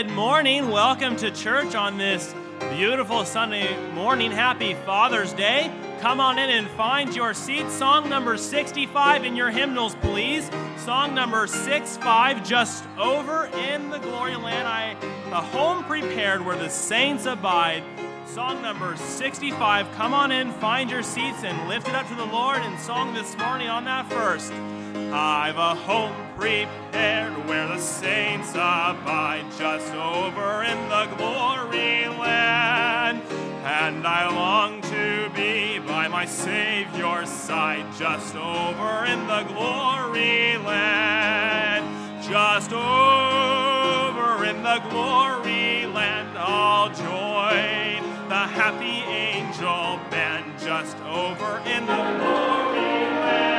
Good morning. Welcome to church on this beautiful Sunday morning. Happy Father's Day. Come on in and find your seat. Song number 65 in your hymnals, please. Song number 65, Just Over in the Glory Land. A home prepared where the saints abide. Song number 65. Come on in, find your seats, and lift it up to the Lord in song this morning on that first. I've a home prepared where the saints abide, just over in the glory land. And I long to be by my Savior's side, just over in the glory land. Just over in the glory land, I'll join the happy angel band, just over in the glory land.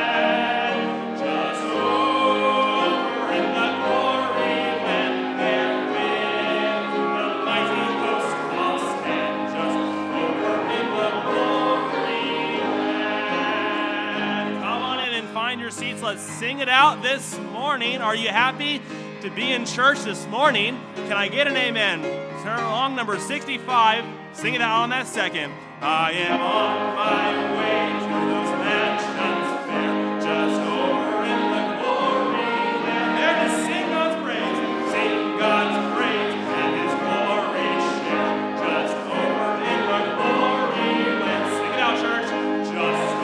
Your seats. Let's sing it out this morning. Are you happy to be in church this morning? Can I get an amen? Turn along number 65. Sing it out on that second. I am on my way to those mansions fair, just over in the glory land. There to sing God's praise, sing God's praise and His glory share, just over in the glory land. Sing it out, church. Just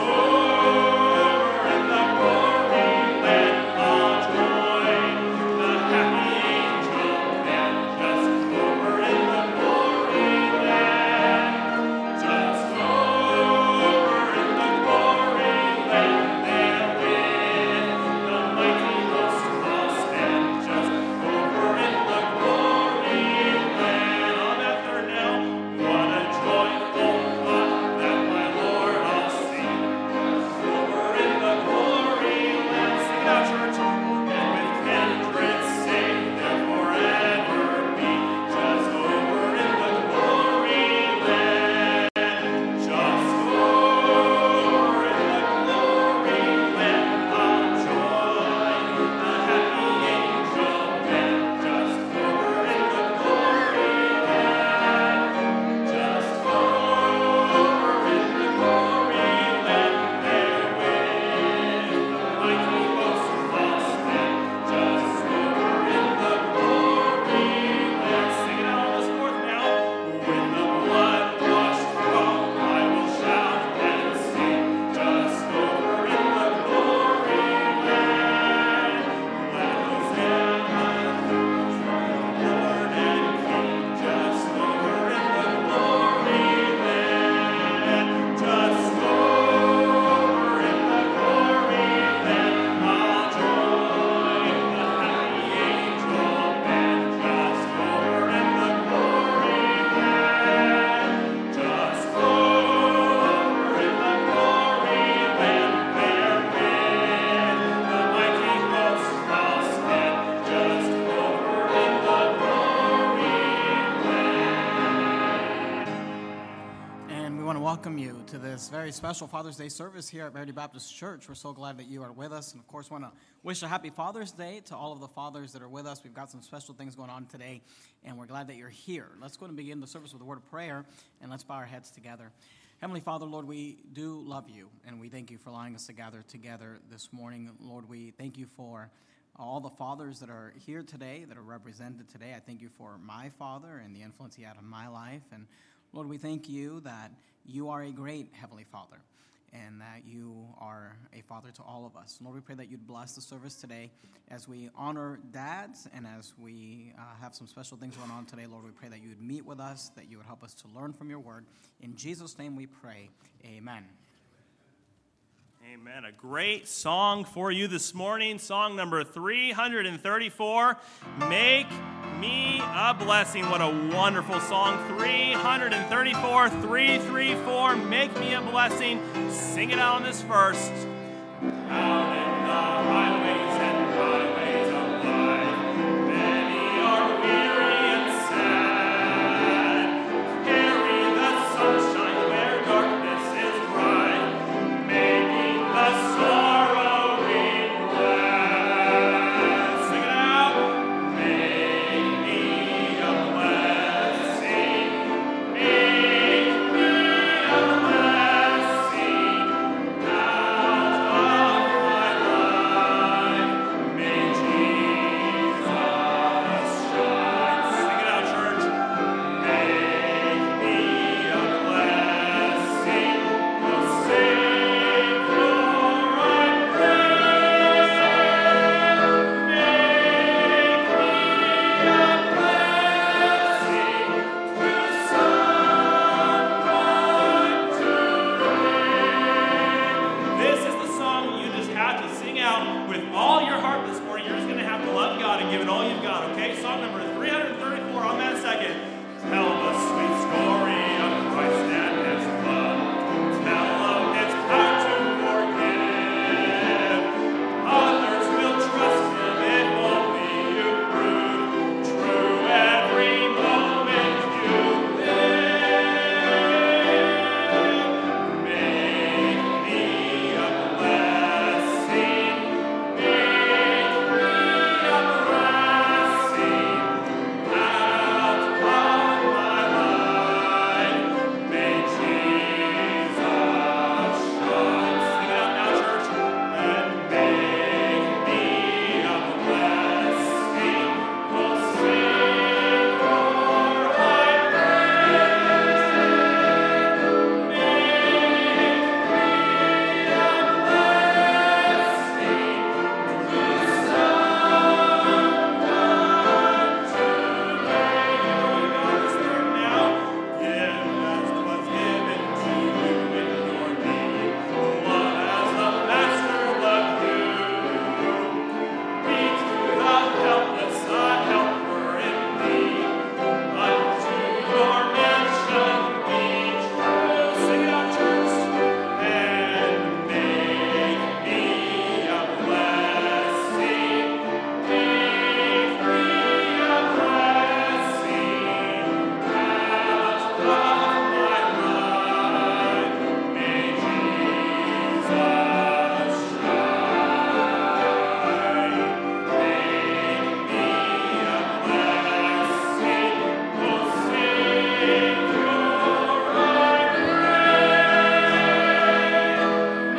to this very special Father's Day service here at Verity Baptist Church. We're so glad that you are with us, and of course want to wish a happy Father's Day to all of the fathers that are with us. We've got some special things going on today, and we're glad that you're here. Let's go and begin the service with a word of prayer, and let's bow our heads together. Heavenly Father, Lord, we do love you, and we thank you for allowing us to gather together this morning. Lord, we thank you for all the fathers that are here today, that are represented today. I thank you for my father and the influence he had on my life, and Lord, we thank you that you are a great Heavenly Father and that you are a father to all of us. Lord, we pray that you'd bless the service today as we honor dads and as we have some special things going on today. Lord, we pray that you would meet with us, that you would help us to learn from your word. In Jesus' name we pray, amen. Amen. A great song for you this morning. Song number 334, Make Me a Blessing. What a wonderful song. 334, 334, Make Me a Blessing. Sing it out on this first. Out in the highways and byways of life, many are weary and sad. Carry the sunshine where darkness is bright, making the sorrowing glad. Sing it out. Make me a with all your heart this morning, you're just going to have to love God and give it all you've got, okay? Song number 334 on that second. Tell the sweet story of Christ and his love. Tell of his power to forgive. Others will trust him if only you prove true every moment you live. Make me a blessing. Make me a blessing out of my life. May Jesus shine. Sing it out now, church. And make me a blessing. We'll sing your high praise. Make me a blessing to someone today. You know you got this there now. Give as was given to you in your need. Love as the Master loved you. Be to the helpless a helper in need. Unto your mission be true. Sing it out, church. And make me a blessing. Make me a blessing out of my life. May Jesus shine. Make me a blessing. We'll sing your high praise.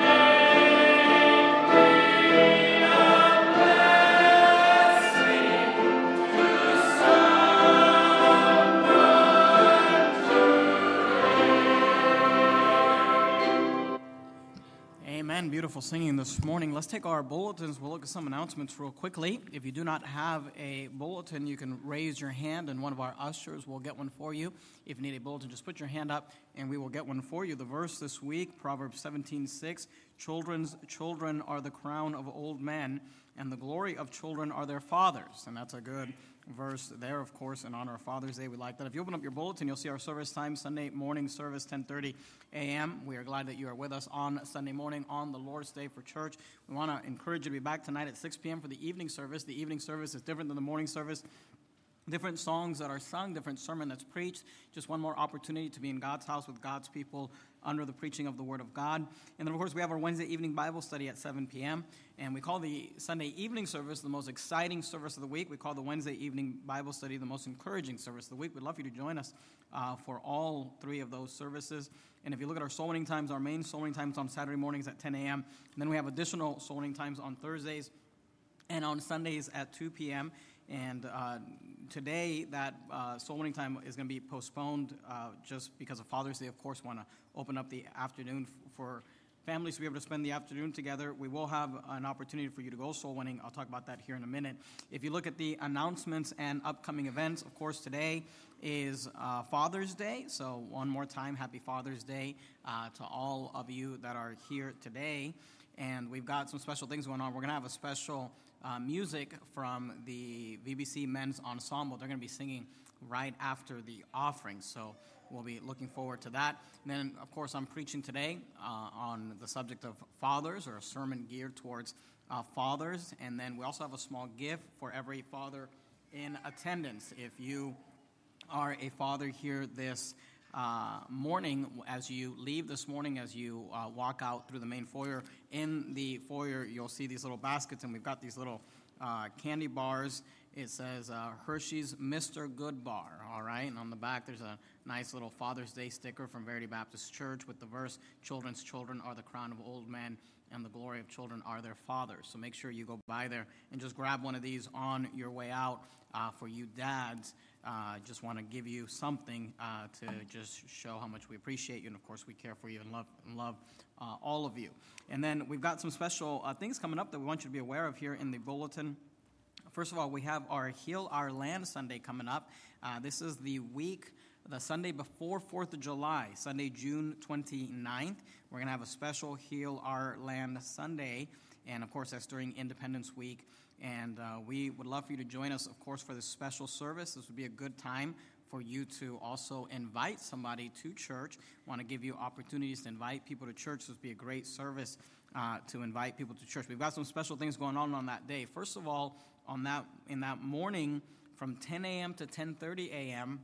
Amen. Beautiful singing this morning. Let's take our bulletins. We'll look at some announcements real quickly. If you do not have a bulletin, you can raise your hand and one of our ushers will get one for you. If you need a bulletin, just put your hand up and we will get one for you. The verse this week, Proverbs 17:6, children's children are the crown of old men, and the glory of children are their fathers. And that's a good verse there, of course, in honor of Father's Day. We like that. If you open up your bulletin, you'll see our service time, Sunday morning service, 10:30 a.m. We are glad that you are with us on Sunday morning on the Lord's Day for church. We want to encourage you to be back tonight at 6 p.m. for the evening service. The evening service is different than the morning service. Different songs that are sung, different sermon that's preached. Just one more opportunity to be in God's house with God's people under the preaching of the Word of God. And then, of course, we have our Wednesday evening Bible study at 7 p.m. And we call the Sunday evening service the most exciting service of the week. We call the Wednesday evening Bible study the most encouraging service of the week. We'd love for you to join us for all three of those services. And if you look at our soul winning times, our main soul winning times on Saturday mornings at 10 a.m. And then we have additional soul winning times on Thursdays and on Sundays at 2 p.m. And today, that soul winning time is going to be postponed just because of Father's Day. Of course, want to open up the afternoon for families to be able to spend the afternoon together. We will have an opportunity for you to go soul winning. I'll talk about that here in a minute. If you look at the announcements and upcoming events, of course, today is Father's Day. So one more time, happy Father's Day to all of you that are here today. And we've got some special things going on. We're going to have a special music from the VBC Men's Ensemble. They're going to be singing right after the offering, so we'll be looking forward to that. And then, of course, I'm preaching today on the subject of fathers, or a sermon geared towards fathers. And then we also have a small gift for every father in attendance. If you are a father here this morning, as you leave this morning, as you walk out through the main foyer, in the foyer you'll see these little baskets, and we've got these little candy bars. It says Hershey's Mr. Good Bar, all right? And on the back there's a nice little Father's Day sticker from Verity Baptist Church with the verse, children's children are the crown of old men, and the glory of children are their fathers. So make sure you go by there and just grab one of these on your way out. For you dads, just want to give you something to just show how much we appreciate you, and of course we care for you and love all of you. And then we've got some special things coming up that we want you to be aware of here in the bulletin. First of all, we have our Heal Our Land Sunday coming up. This is the week the Sunday before 4th of July, Sunday, June 29th. We're going to have a special Heal Our Land Sunday. And, of course, that's during Independence Week. And we would love for you to join us, of course, for this special service. This would be a good time for you to also invite somebody to church. Want to give you opportunities to invite people to church. This would be a great service to invite people to church. We've got some special things going on that day. First of all, in that morning from 10 a.m. to 10:30 a.m.,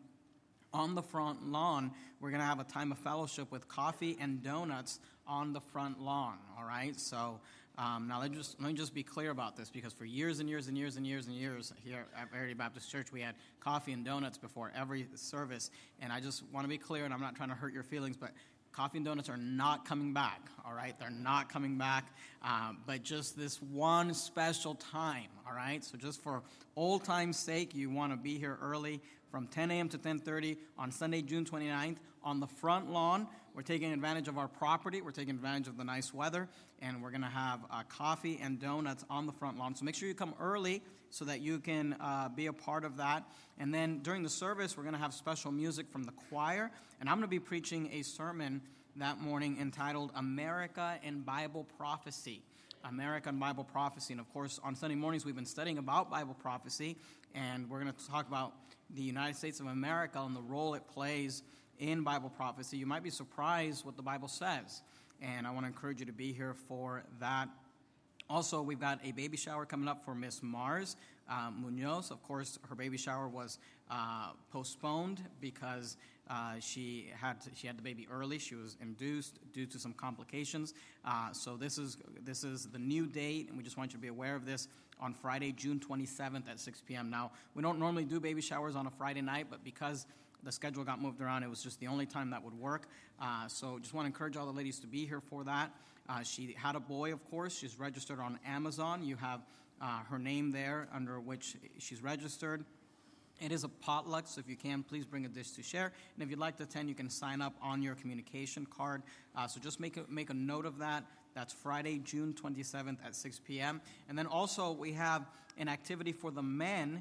on the front lawn, we're going to have a time of fellowship with coffee and donuts on the front lawn, all right? So now let me just be clear about this, because for years and years and years and years and years here at Verity Baptist Church, we had coffee and donuts before every service, and I just want to be clear, and I'm not trying to hurt your feelings, but coffee and donuts are not coming back, all right? They're not coming back, but just this one special time, all right? So just for old time's sake, you want to be here early from 10 a.m. to 10:30 on Sunday, June 29th, on the front lawn. We're taking advantage of our property. We're taking advantage of the nice weather, and we're going to have coffee and donuts on the front lawn. So make sure you come early so that you can be a part of that. And then during the service, we're going to have special music from the choir, and I'm going to be preaching a sermon that morning entitled America and Bible Prophecy. America and Bible Prophecy. And, of course, on Sunday mornings, we've been studying about Bible prophecy, and we're going to talk about the United States of America and the role it plays in Bible prophecy. You might be surprised what the Bible says, and I want to encourage you to be here for that. Also, we've got a baby shower coming up for Miss Mars Munoz. Of course, her baby shower was postponed because she had the baby early. She was induced due to some complications. So this is the new date, and we just want you to be aware of this, on Friday, June 27th at 6 p.m. Now, we don't normally do baby showers on a Friday night, but because the schedule got moved around, it was just the only time that would work. So just want to encourage all the ladies to be here for that. She had a boy, of course. She's registered on Amazon. You have her name there under which she's registered. It is a potluck, so if you can, please bring a dish to share. And if you'd like to attend, you can sign up on your communication card. So just make a note of that. That's Friday, June 27th at 6 p.m. And then also we have an activity for the men,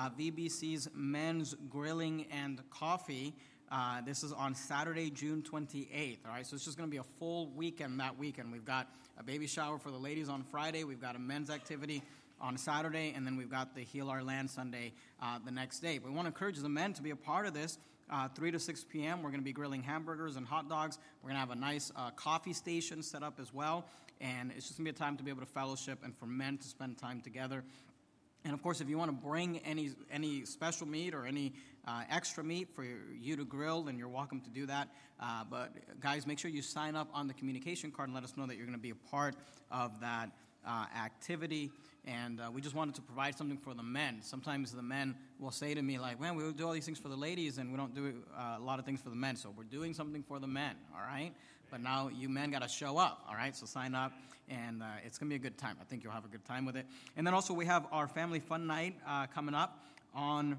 VBC's Men's Grilling and Coffee. This is on Saturday, June 28th, all right? So it's just going to be a full weekend that weekend. We've got a baby shower for the ladies on Friday. We've got a men's activity on Saturday, and then we've got the Heal Our Land Sunday the next day. But we want to encourage the men to be a part of this. 3 to 6 p.m., we're going to be grilling hamburgers and hot dogs. We're going to have a nice coffee station set up as well. And it's just going to be a time to be able to fellowship and for men to spend time together. And, of course, if you want to bring any special meat or any extra meat for you to grill, then you're welcome to do that. But, guys, make sure you sign up on the communication card and let us know that you're going to be a part of that activity. And we just wanted to provide something for the men. Sometimes the men will say to me, like, man, we do all these things for the ladies and we don't do a lot of things for the men. So we're doing something for the men, all right? But now you men got to show up, all right? So sign up, and it's going to be a good time. I think you'll have a good time with it. And then also we have our Family Fun Night coming up on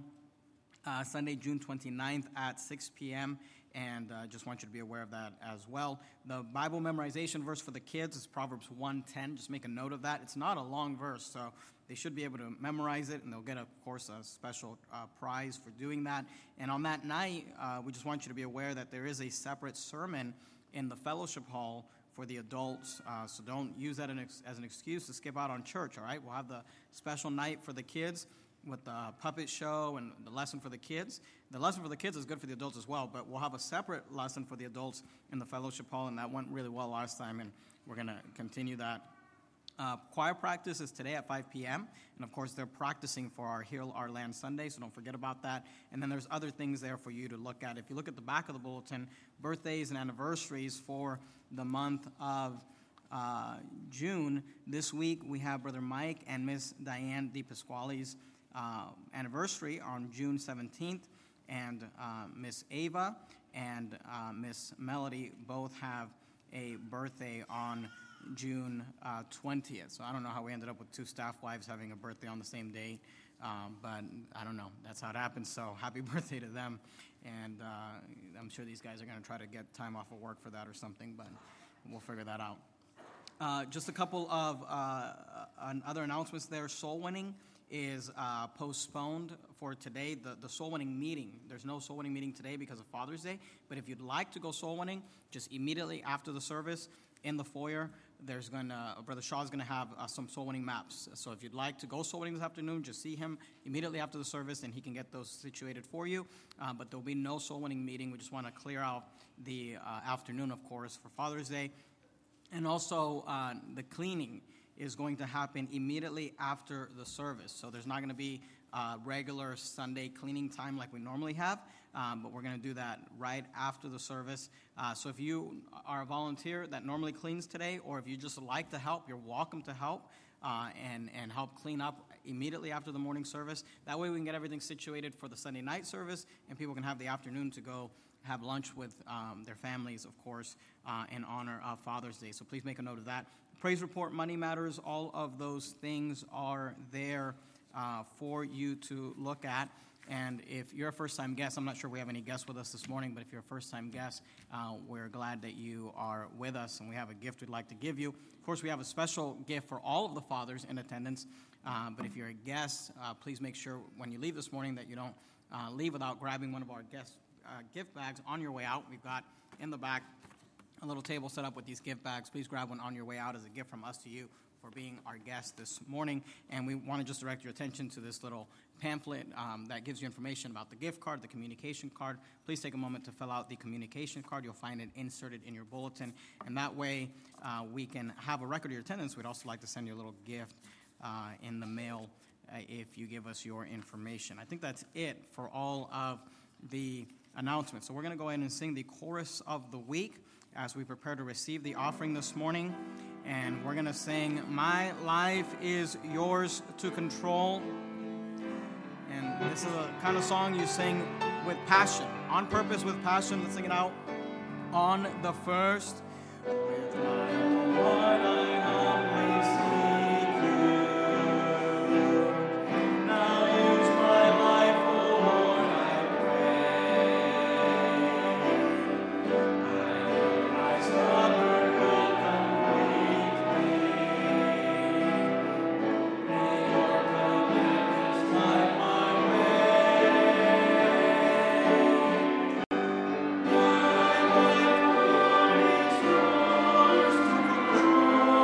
Sunday, June 29th at 6 p.m., and just want you to be aware of that as well. The Bible memorization verse for the kids is Proverbs 1:10. Just make a note of that. It's not a long verse, so they should be able to memorize it, and they'll get, of course, a special prize for doing that. And on that night, we just want you to be aware that there is a separate sermon in the fellowship hall for the adults, so don't use that as an excuse to skip out on church, all right? We'll have the special night for the kids with the puppet show and the lesson for the kids. The lesson for the kids is good for the adults as well, but we'll have a separate lesson for the adults in the fellowship hall, and that went really well last time, and we're going to continue that. Choir practice is today at 5 p.m., and of course they're practicing for our Heal Our Land Sunday, so don't forget about that. And then there's other things there for you to look at. If you look at the back of the bulletin, birthdays and anniversaries for the month of June. This week we have Brother Mike and Miss Diane DePasquale's anniversary on June 17th, and Miss Ava and Miss Melody both have a birthday on June 20th. So I don't know how we ended up with two staff wives having a birthday on the same day, but I don't know. That's how it happens, so happy birthday to them. And I'm sure these guys are going to try to get time off of work for that or something, but we'll figure that out. Just a couple of other announcements there. Soul winning is postponed for today, the soul winning meeting. There's no soul winning meeting today because of Father's Day, but if you'd like to go soul winning, just immediately after the service in the foyer, Brother Shaw is going to have some soul winning maps. So if you'd like to go soul winning this afternoon, just see him immediately after the service and he can get those situated for you. But there'll be no soul winning meeting. We just want to clear out the afternoon, of course, for Father's Day. And also the cleaning is going to happen immediately after the service. So there's not going to be regular Sunday cleaning time like we normally have, but we're going to do that right after the service. So if you are a volunteer that normally cleans today, or if you just like to help, you're welcome to help and help clean up immediately after the morning service. That way we can get everything situated for the Sunday night service, and people can have the afternoon to go have lunch with their families, of course, in honor of Father's Day. So please make a note of that. Praise report, money matters, all of those things are there for you to look at. And if you're a first-time guest, I'm not sure we have any guests with us this morning, but if you're a first-time guest, we're glad that you are with us, and we have a gift we'd like to give you. Of course, we have a special gift for all of the fathers in attendance, but if you're a guest, please make sure when you leave this morning that you don't leave without grabbing one of our guest gift bags on your way out. We've got in the back a little table set up with these gift bags. Please grab one on your way out as a gift from us to you for being our guest this morning. And we want to just direct your attention to this little pamphlet that gives you information about the gift card, the communication card. Please take a moment to fill out the communication card. You'll find it inserted in your bulletin. And that way we can have a record of your attendance. We'd also like to send you a little gift in the mail if you give us your information. I think that's it for all of the announcements. So we're going to go ahead and sing the chorus of the week as we prepare to receive the offering this morning. And we're going to sing, "My Life is Yours to Control." And this is a kind of song you sing with passion, on purpose with passion. Let's sing it out on the first. With my heart I humbly seek you. Now use my life, O Lord, I pray. I stubborn will completely. May your commandments light my way. My life, Lord, is yours to control.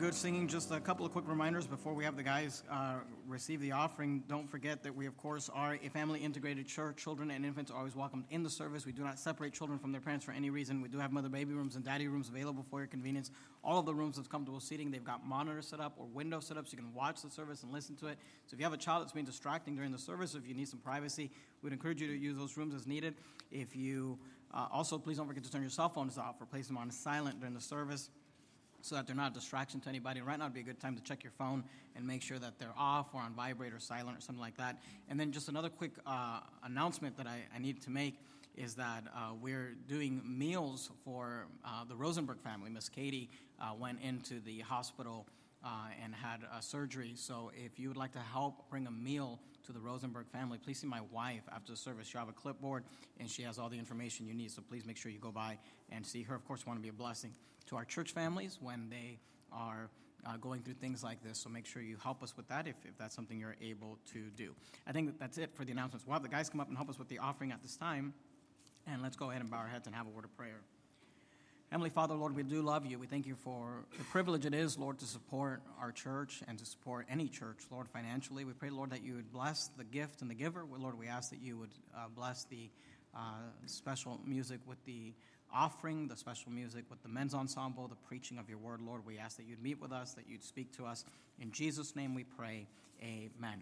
good singing, just a couple of quick reminders before we have the guys receive the offering. Don't forget that we, of course, are a family-integrated church. Children and infants are always welcomed in the service. We do not separate children from their parents for any reason. We do have mother-baby rooms and daddy rooms available for your convenience. All of the rooms have comfortable seating. They've got monitors set up or windows set up so you can watch the service and listen to it. So if you have a child that's being distracting during the service, or if you need some privacy, we'd encourage you to use those rooms as needed. If you also, please don't forget to turn your cell phones off or place them on silent during the service, so that they're not a distraction to anybody. Right now would be a good time to check your phone and make sure that they're off or on vibrate or silent or something like that. And then just another quick announcement that I need to make is that we're doing meals for the Rosenberg family. Miss Katie went into the hospital and had surgery. So if you would like to help bring a meal to the Rosenberg family, please see my wife after the service. She'll have a clipboard, and she has all the information you need. So please make sure you go by and see her. Of course, we want to be a blessing to our church families when they are going through things like this. So make sure you help us with that if that's something you're able to do. I think that's it for the announcements. We'll have the guys come up and help us with the offering at this time. And let's go ahead and bow our heads and have a word of prayer. Heavenly Father, Lord, we do love you. We thank you for the privilege it is, Lord, to support our church and to support any church, Lord, financially. We pray, Lord, that you would bless the gift and the giver. Lord, we ask that you would bless the special music with the offering, the special music with the men's ensemble, the preaching of your word. Lord, we ask that you'd meet with us, that you'd speak to us. In Jesus' name we pray, amen.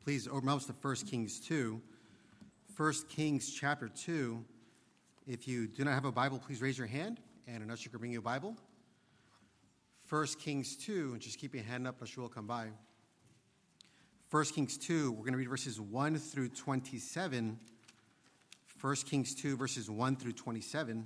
please open up to 1 Kings 2. 1 Kings chapter 2. If you do not have a Bible, please raise your hand, and an usher can bring you a Bible. 1 Kings 2, and just keep your hand up, usher will come by. 1 Kings 2, we're going to read verses 1 through 27. 1 Kings 2, verses 1 through 27.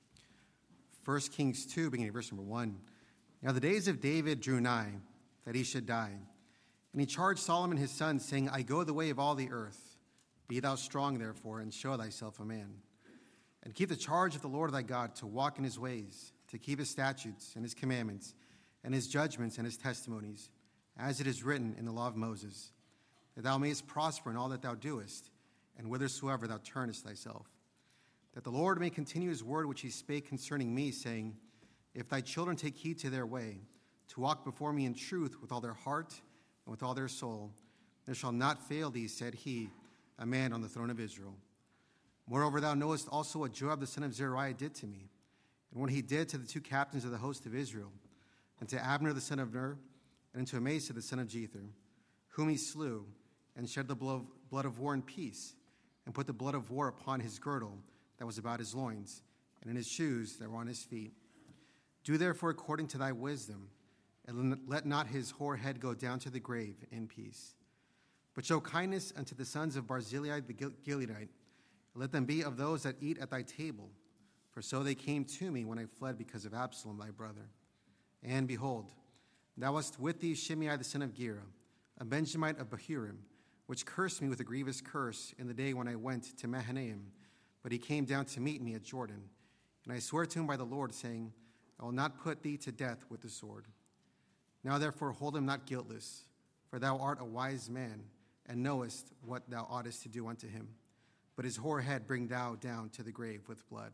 1 Kings 2, beginning of verse number 1. Now the days of David drew nigh, that he should die. And he charged Solomon his son, saying, I go the way of all the earth. Be thou strong, therefore, and show thyself a man. And keep the charge of the Lord thy God, to walk in his ways, to keep his statutes and his commandments, and his judgments and his testimonies, as it is written in the law of Moses, that thou mayest prosper in all that thou doest, and whithersoever thou turnest thyself. That the Lord may continue his word which he spake concerning me, saying, If thy children take heed to their way, to walk before me in truth with all their heart and with all their soul, there shall not fail thee, said he, a man on the throne of Israel. Moreover, thou knowest also what Joab the son of Zeruiah did to me, and what he did to the two captains of the host of Israel, and to Abner the son of Ner, and to Amasa the son of Jether, whom he slew, and shed the blood of war in peace, and put the blood of war upon his girdle that was about his loins, and in his shoes that were on his feet. Do therefore according to thy wisdom, and let not his hoar head go down to the grave in peace. But show kindness unto the sons of Barzillai the Gileadite. Let them be of those that eat at thy table. For so they came to me when I fled because of Absalom thy brother. And behold, thou wast with thee Shimei the son of Gera, a Benjamite of Bahurim, which cursed me with a grievous curse in the day when I went to Mahanaim. But he came down to meet me at Jordan. And I swore to him by the Lord, saying, I will not put thee to death with the sword. Now therefore hold him not guiltless, for thou art a wise man, and knowest what thou oughtest to do unto him. But his hoar head bring thou down to the grave with blood.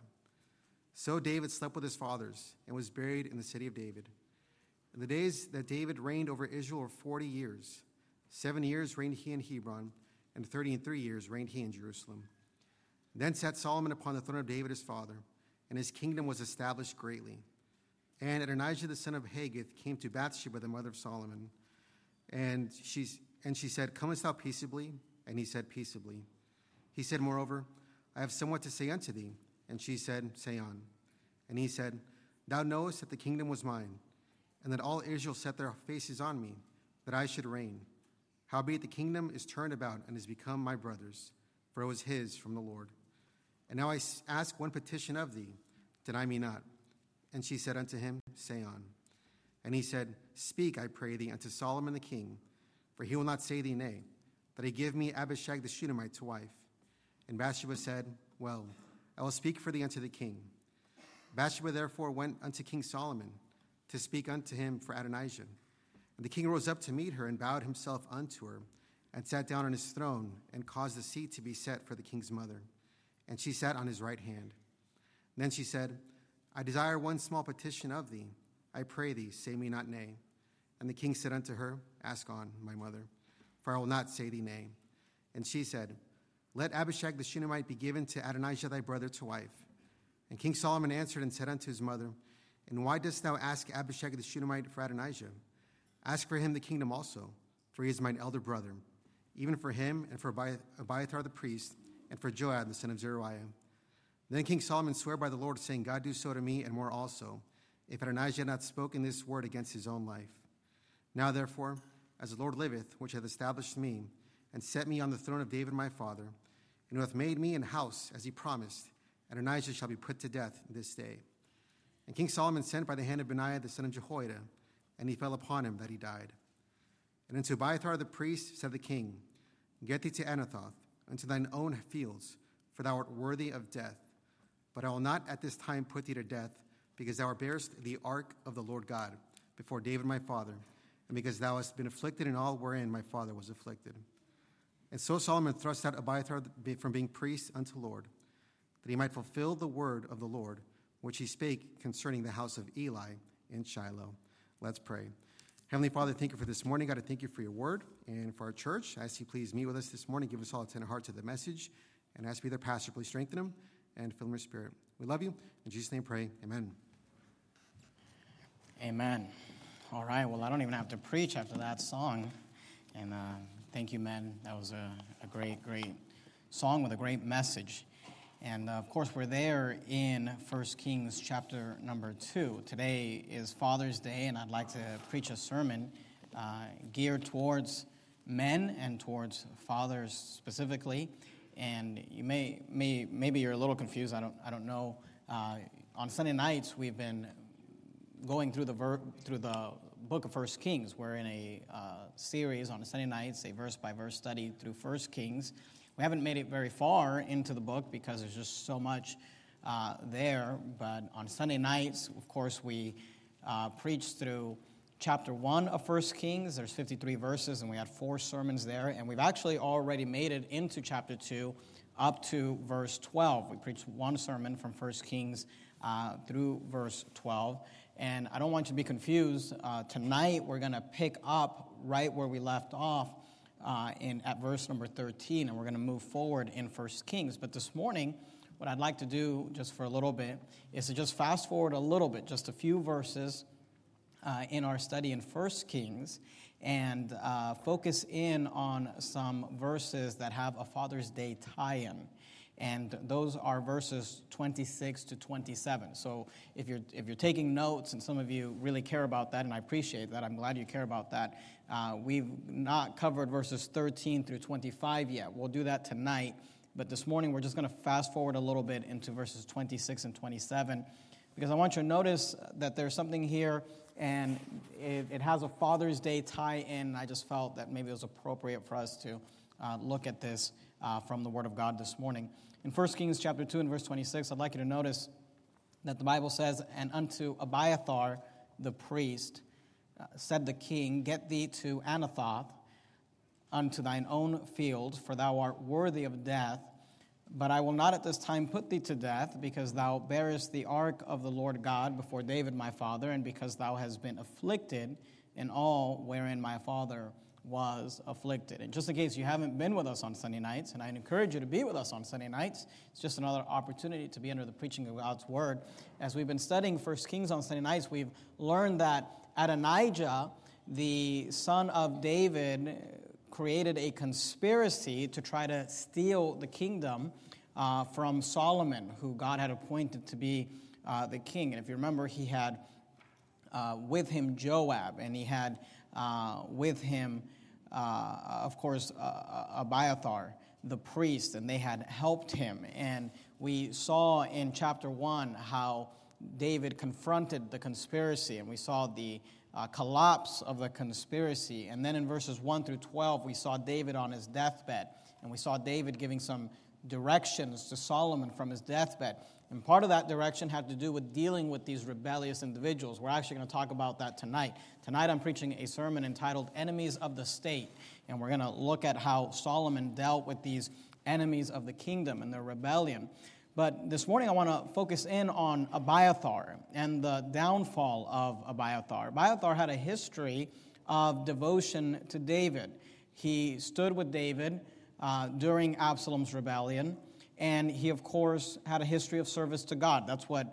So David slept with his fathers, and was buried in the city of David. In the days that David reigned over Israel were 40 years. 7 years reigned he in Hebron, and 33 years reigned he in Jerusalem. Then sat Solomon upon the throne of David his father, and his kingdom was established greatly. And Adonijah the son of Haggith came to Bathsheba, the mother of Solomon. And she said, Comest thou peaceably? And he said, Peaceably. He said, Moreover, I have somewhat to say unto thee. And she said, Say on. And he said, Thou knowest that the kingdom was mine, and that all Israel set their faces on me, that I should reign. Howbeit the kingdom is turned about, and is become my brother's, for it was his from the Lord. And now I ask one petition of thee, deny me not. And she said unto him, Say on. And he said, Speak, I pray thee, unto Solomon the king, for he will not say thee nay, that he give me Abishag the Shunammite to wife. And Bathsheba said, Well, I will speak for thee unto the king. Bathsheba therefore went unto King Solomon to speak unto him for Adonijah. And the king rose up to meet her, and bowed himself unto her, and sat down on his throne, and caused a seat to be set for the king's mother. And she sat on his right hand. And then she said, I desire one small petition of thee. I pray thee, say me not nay. And the king said unto her, Ask on, my mother, for I will not say thee nay. And she said, Let Abishag the Shunammite be given to Adonijah thy brother to wife. And King Solomon answered and said unto his mother, And why dost thou ask Abishag the Shunammite for Adonijah? Ask for him the kingdom also, for he is mine elder brother, even for him and for Abiathar the priest, and for Joab the son of Zeruiah. Then King Solomon swore by the Lord, saying, God do so to me, and more also, if Adonijah had not spoken this word against his own life. Now therefore, as the Lord liveth, which hath established me, and set me on the throne of David my father, and who hath made me an house, as he promised, Adonijah shall be put to death this day. And King Solomon sent by the hand of Benaiah the son of Jehoiada, and he fell upon him that he died. And unto Abiathar the priest said the king, Get thee to Anathoth, unto thine own fields, for thou art worthy of death. But I will not at this time put thee to death, because thou bearest the ark of the Lord God before David my father, and because thou hast been afflicted in all wherein my father was afflicted. And so Solomon thrust out Abiathar from being priest unto Lord, that he might fulfill the word of the Lord, which he spake concerning the house of Eli in Shiloh. Let's pray. Heavenly Father, thank you for this morning. God, I thank you for your word and for our church. I ask you please meet with us this morning. Give us all a tender heart to the message. And ask you, their pastor, please strengthen him and fill him with spirit. We love you. In Jesus' name pray. Amen. Amen. All right. Well, I don't even have to preach after that song. And Thank you, men. That was a great song with a great message. And, of course, we're there in 1 Kings chapter number 2. Today is Father's Day, and I'd like to preach a sermon geared towards men and towards fathers specifically. And you maybe you're a little confused. I don't know. On Sunday nights, we've been going through the book of 1 Kings. We're in a series on Sunday nights, a verse-by-verse study through 1 Kings. We haven't made it very far into the book because there's just so much there. But on Sunday nights, of course, we preach through chapter 1 of 1 Kings. There's 53 verses, and we had 4 sermons there. And we've actually already made it into chapter 2 up to verse 12. We preached one sermon from 1 Kings through verse 12. And I don't want you to be confused. Tonight, we're going to pick up right where we left off at verse number 13, and we're going to move forward in 1 Kings. But this morning, what I'd like to do just for a little bit is to just fast forward a little bit, just a few verses in our study in 1 Kings, and focus in on some verses that have a Father's Day tie-in. And those are verses 26 to 27. So if you're taking notes, and some of you really care about that, and I appreciate that, I'm glad you care about that. We've not covered verses 13 through 25 yet. We'll do that tonight. But this morning, we're just going to fast forward a little bit into verses 26 and 27, because I want you to notice that there's something here, and it has a Father's Day tie-in. I just felt that maybe it was appropriate for us to look at this from the Word of God this morning. In 1 Kings chapter 2 and verse 26, I'd like you to notice that the Bible says, "And unto Abiathar the priest said the king, Get thee to Anathoth, unto thine own field, for thou art worthy of death. But I will not at this time put thee to death, because thou bearest the ark of the Lord God before David my father, and because thou hast been afflicted in all wherein my father was afflicted." And just in case you haven't been with us on Sunday nights, and I encourage you to be with us on Sunday nights, it's just another opportunity to be under the preaching of God's Word. As we've been studying 1 Kings on Sunday nights, we've learned that Adonijah, the son of David, created a conspiracy to try to steal the kingdom from Solomon, who God had appointed to be the king. And if you remember, he had with him Joab, and he had with him, of course, Abiathar, the priest, and they had helped him. And we saw in chapter 1 how David confronted the conspiracy, and we saw the collapse of the conspiracy. And then in verses 1 through 12, we saw David on his deathbed, and we saw David giving some directions to Solomon from his deathbed. And part of that direction had to do with dealing with these rebellious individuals. We're actually going to talk about that tonight. Tonight I'm preaching a sermon entitled Enemies of the State. And we're going to look at how Solomon dealt with these enemies of the kingdom and their rebellion. But this morning I want to focus in on Abiathar and the downfall of Abiathar. Abiathar had a history of devotion to David. He stood with David during Absalom's rebellion. And he, of course, had a history of service to God. That's what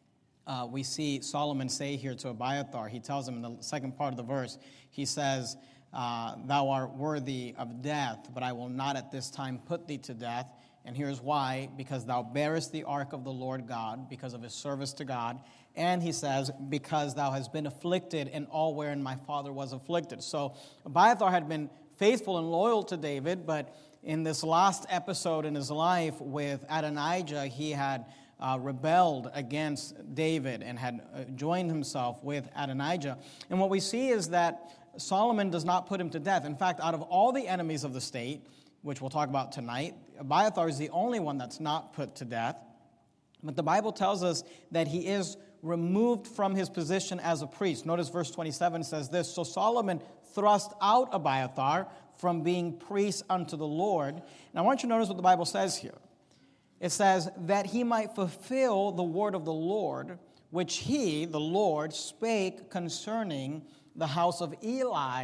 we see Solomon say here to Abiathar. He tells him in the second part of the verse, he says, "Thou art worthy of death, but I will not at this time put thee to death. And here's why: because thou bearest the ark of the Lord God," because of his service to God. And he says, "because thou hast been afflicted in all wherein my father was afflicted." So Abiathar had been faithful and loyal to David, but in this last episode in his life with Adonijah, he had rebelled against David and had joined himself with Adonijah. And what we see is that Solomon does not put him to death. In fact, out of all the enemies of the state, which we'll talk about tonight, Abiathar is the only one that's not put to death. But the Bible tells us that he is removed from his position as a priest. Notice verse 27 says this: "So Solomon thrust out Abiathar from being priest unto the Lord." And I want you to notice what the Bible says here. It says, "that he might fulfill the word of the Lord, which he, the Lord, spake concerning the house of Eli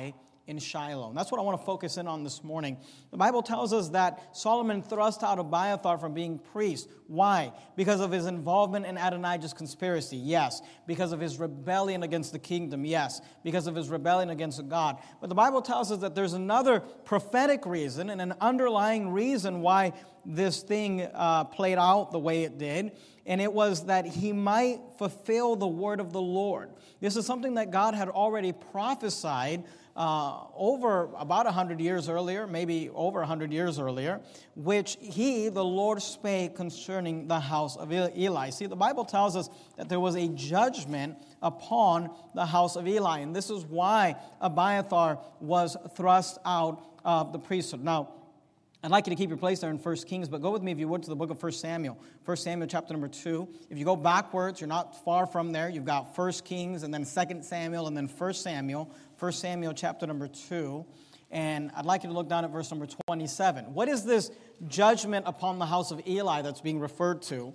in Shiloh. And that's what I want to focus in on this morning. The Bible tells us that Solomon thrust out Abiathar from being priest. Why? Because of his involvement in Adonijah's conspiracy? Yes. Because of his rebellion against the kingdom? Yes. Because of his rebellion against God? But the Bible tells us that there's another prophetic reason and an underlying reason why this thing played out the way it did. And it was that he might fulfill the word of the Lord. This is something that God had already prophesied over about 100 years earlier, maybe over 100 years earlier, which he, the Lord, spake concerning the house of Eli. See, the Bible tells us that there was a judgment upon the house of Eli, and this is why Abiathar was thrust out of the priesthood. Now, I'd like you to keep your place there in 1 Kings, but go with me, if you would, to the book of 1 Samuel. 1 Samuel chapter number 2. If you go backwards, you're not far from there. You've got 1 Kings, and then 2 Samuel, and then 1 Samuel. 1 Samuel chapter number 2. And I'd like you to look down at verse number 27. What is this judgment upon the house of Eli that's being referred to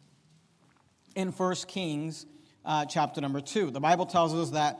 in 1 Kings chapter number 2? The Bible tells us that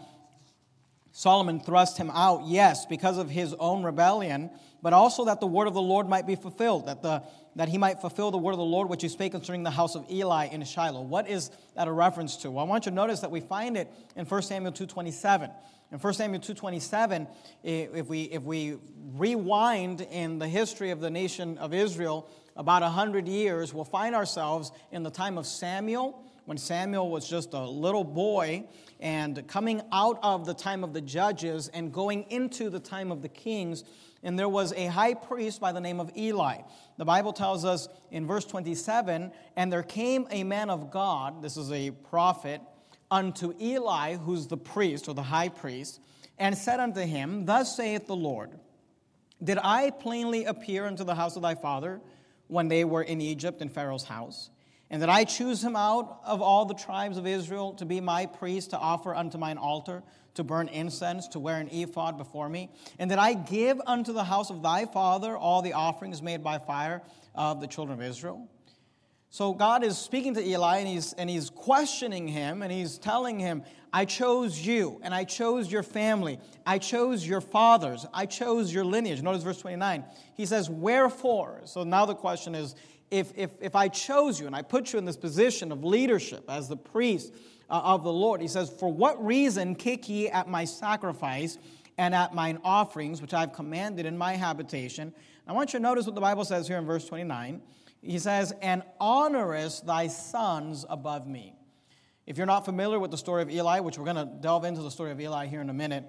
Solomon thrust him out, yes, because of his own rebellion, but also that the word of the Lord might be fulfilled, that he might fulfill the word of the Lord which he spake concerning the house of Eli in Shiloh. What is that a reference to? Well, I want you to notice that we find it in 1 Samuel 2:27. In 1 Samuel 2:27, if we rewind in the history of the nation of Israel about 100 years, we'll find ourselves in the time of Samuel, when Samuel was just a little boy, and coming out of the time of the judges and going into the time of the kings. And there was a high priest by the name of Eli. The Bible tells us in verse 27, and there came a man of God, this is a prophet, unto Eli, who's the priest or the high priest, and said unto him, Thus saith the Lord, Did I plainly appear unto the house of thy father when they were in Egypt in Pharaoh's house? And did I choose him out of all the tribes of Israel to be my priest, to offer unto mine altar, to burn incense, to wear an ephod before me? And did I give unto the house of thy father all the offerings made by fire of the children of Israel? So God is speaking to Eli, and he's questioning him, and he's telling him, I chose you, and I chose your family. I chose your fathers. I chose your lineage. Notice verse 29. He says, wherefore? So now the question is, if I chose you and I put you in this position of leadership as the priest of the Lord, he says, for what reason kick ye at my sacrifice and at mine offerings, which I have commanded in my habitation? I want you to notice what the Bible says here in verse 29. He says, and honorest thy sons above me. If you're not familiar with the story of Eli, which we're going to delve into the story of Eli here in a minute,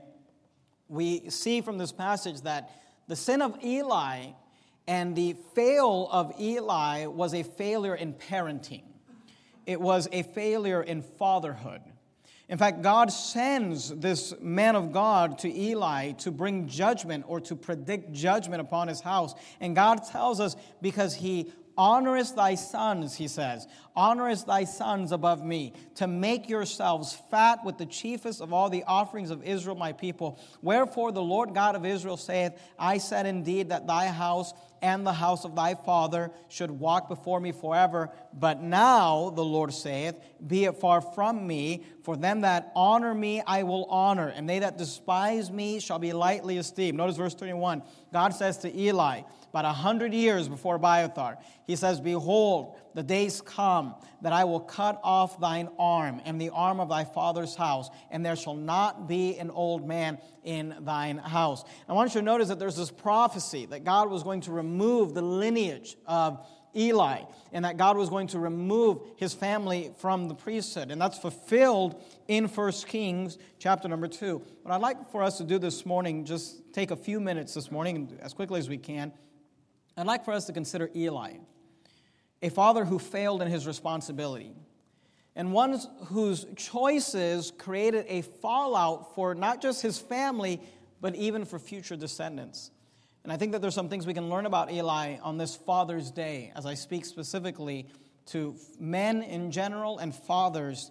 we see from this passage that the sin of Eli and the fail of Eli was a failure in parenting. It was a failure in fatherhood. In fact, God sends this man of God to Eli to bring judgment or to predict judgment upon his house. And God tells us, because he honorest thy sons, he says, honorest thy sons above me, to make yourselves fat with the chiefest of all the offerings of Israel, my people. Wherefore the Lord God of Israel saith, I said indeed that thy house and the house of thy father should walk before me forever. But now, the Lord saith, be it far from me, for them that honor me I will honor, and they that despise me shall be lightly esteemed. Notice verse 31. God says to Eli, about 100 years before Abiathar, he says, behold, the days come that I will cut off thine arm and the arm of thy father's house, and there shall not be an old man in thine house. I want you to notice that there's this prophecy that God was going to remove the lineage of Eli, and that God was going to remove his family from the priesthood. And that's fulfilled in 1 Kings chapter number 2. What I'd like for us to do this morning, just take a few minutes this morning, as quickly as we can, I'd like for us to consider Eli, a father who failed in his responsibility, and one whose choices created a fallout for not just his family, but even for future descendants. And I think that there's some things we can learn about Eli on this Father's Day, as I speak specifically to men in general and fathers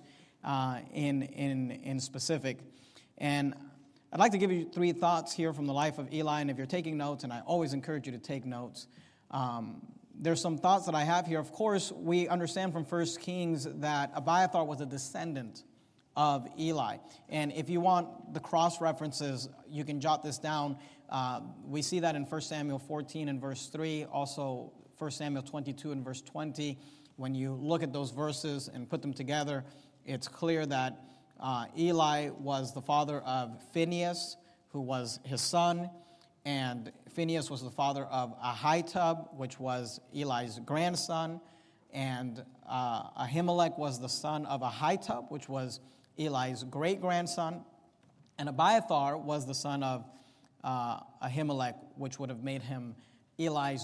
in specific. And I'd like to give you 3 thoughts here from the life of Eli, and if you're taking notes, and I always encourage you to take notes, there's some thoughts that I have here. Of course, we understand from 1 Kings that Abiathar was a descendant of Eli. And if you want the cross references, you can jot this down. We see that in 1 Samuel 14 and verse 3, also 1 Samuel 22 and verse 20. When you look at those verses and put them together, it's clear that Eli was the father of Phinehas, who was his son, and Phinehas was the father of Ahitub, which was Eli's grandson, and Ahimelech was the son of Ahitub, which was Eli's great-grandson, and Abiathar was the son of Ahimelech, which would have made him Eli's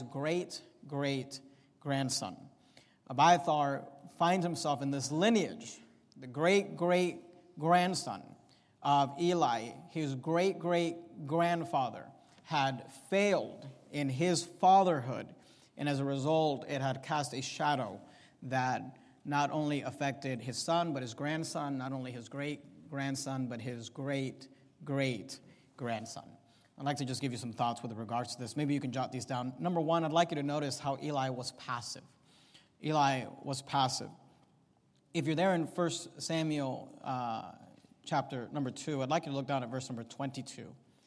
great-great-grandson. Abiathar finds himself in this lineage, the great-great-grandson of Eli. His great-great-grandfather had failed in his fatherhood, and as a result, it had cast a shadow that not only affected his son, but his grandson, not only his great-grandson, but his great-great-grandson. I'd like to just give you some thoughts with regards to this. Maybe you can jot these down. Number one, I'd like you to notice how Eli was passive. Eli was passive. If you're there in 1 Samuel chapter number 2, I'd like you to look down at verse number 22. I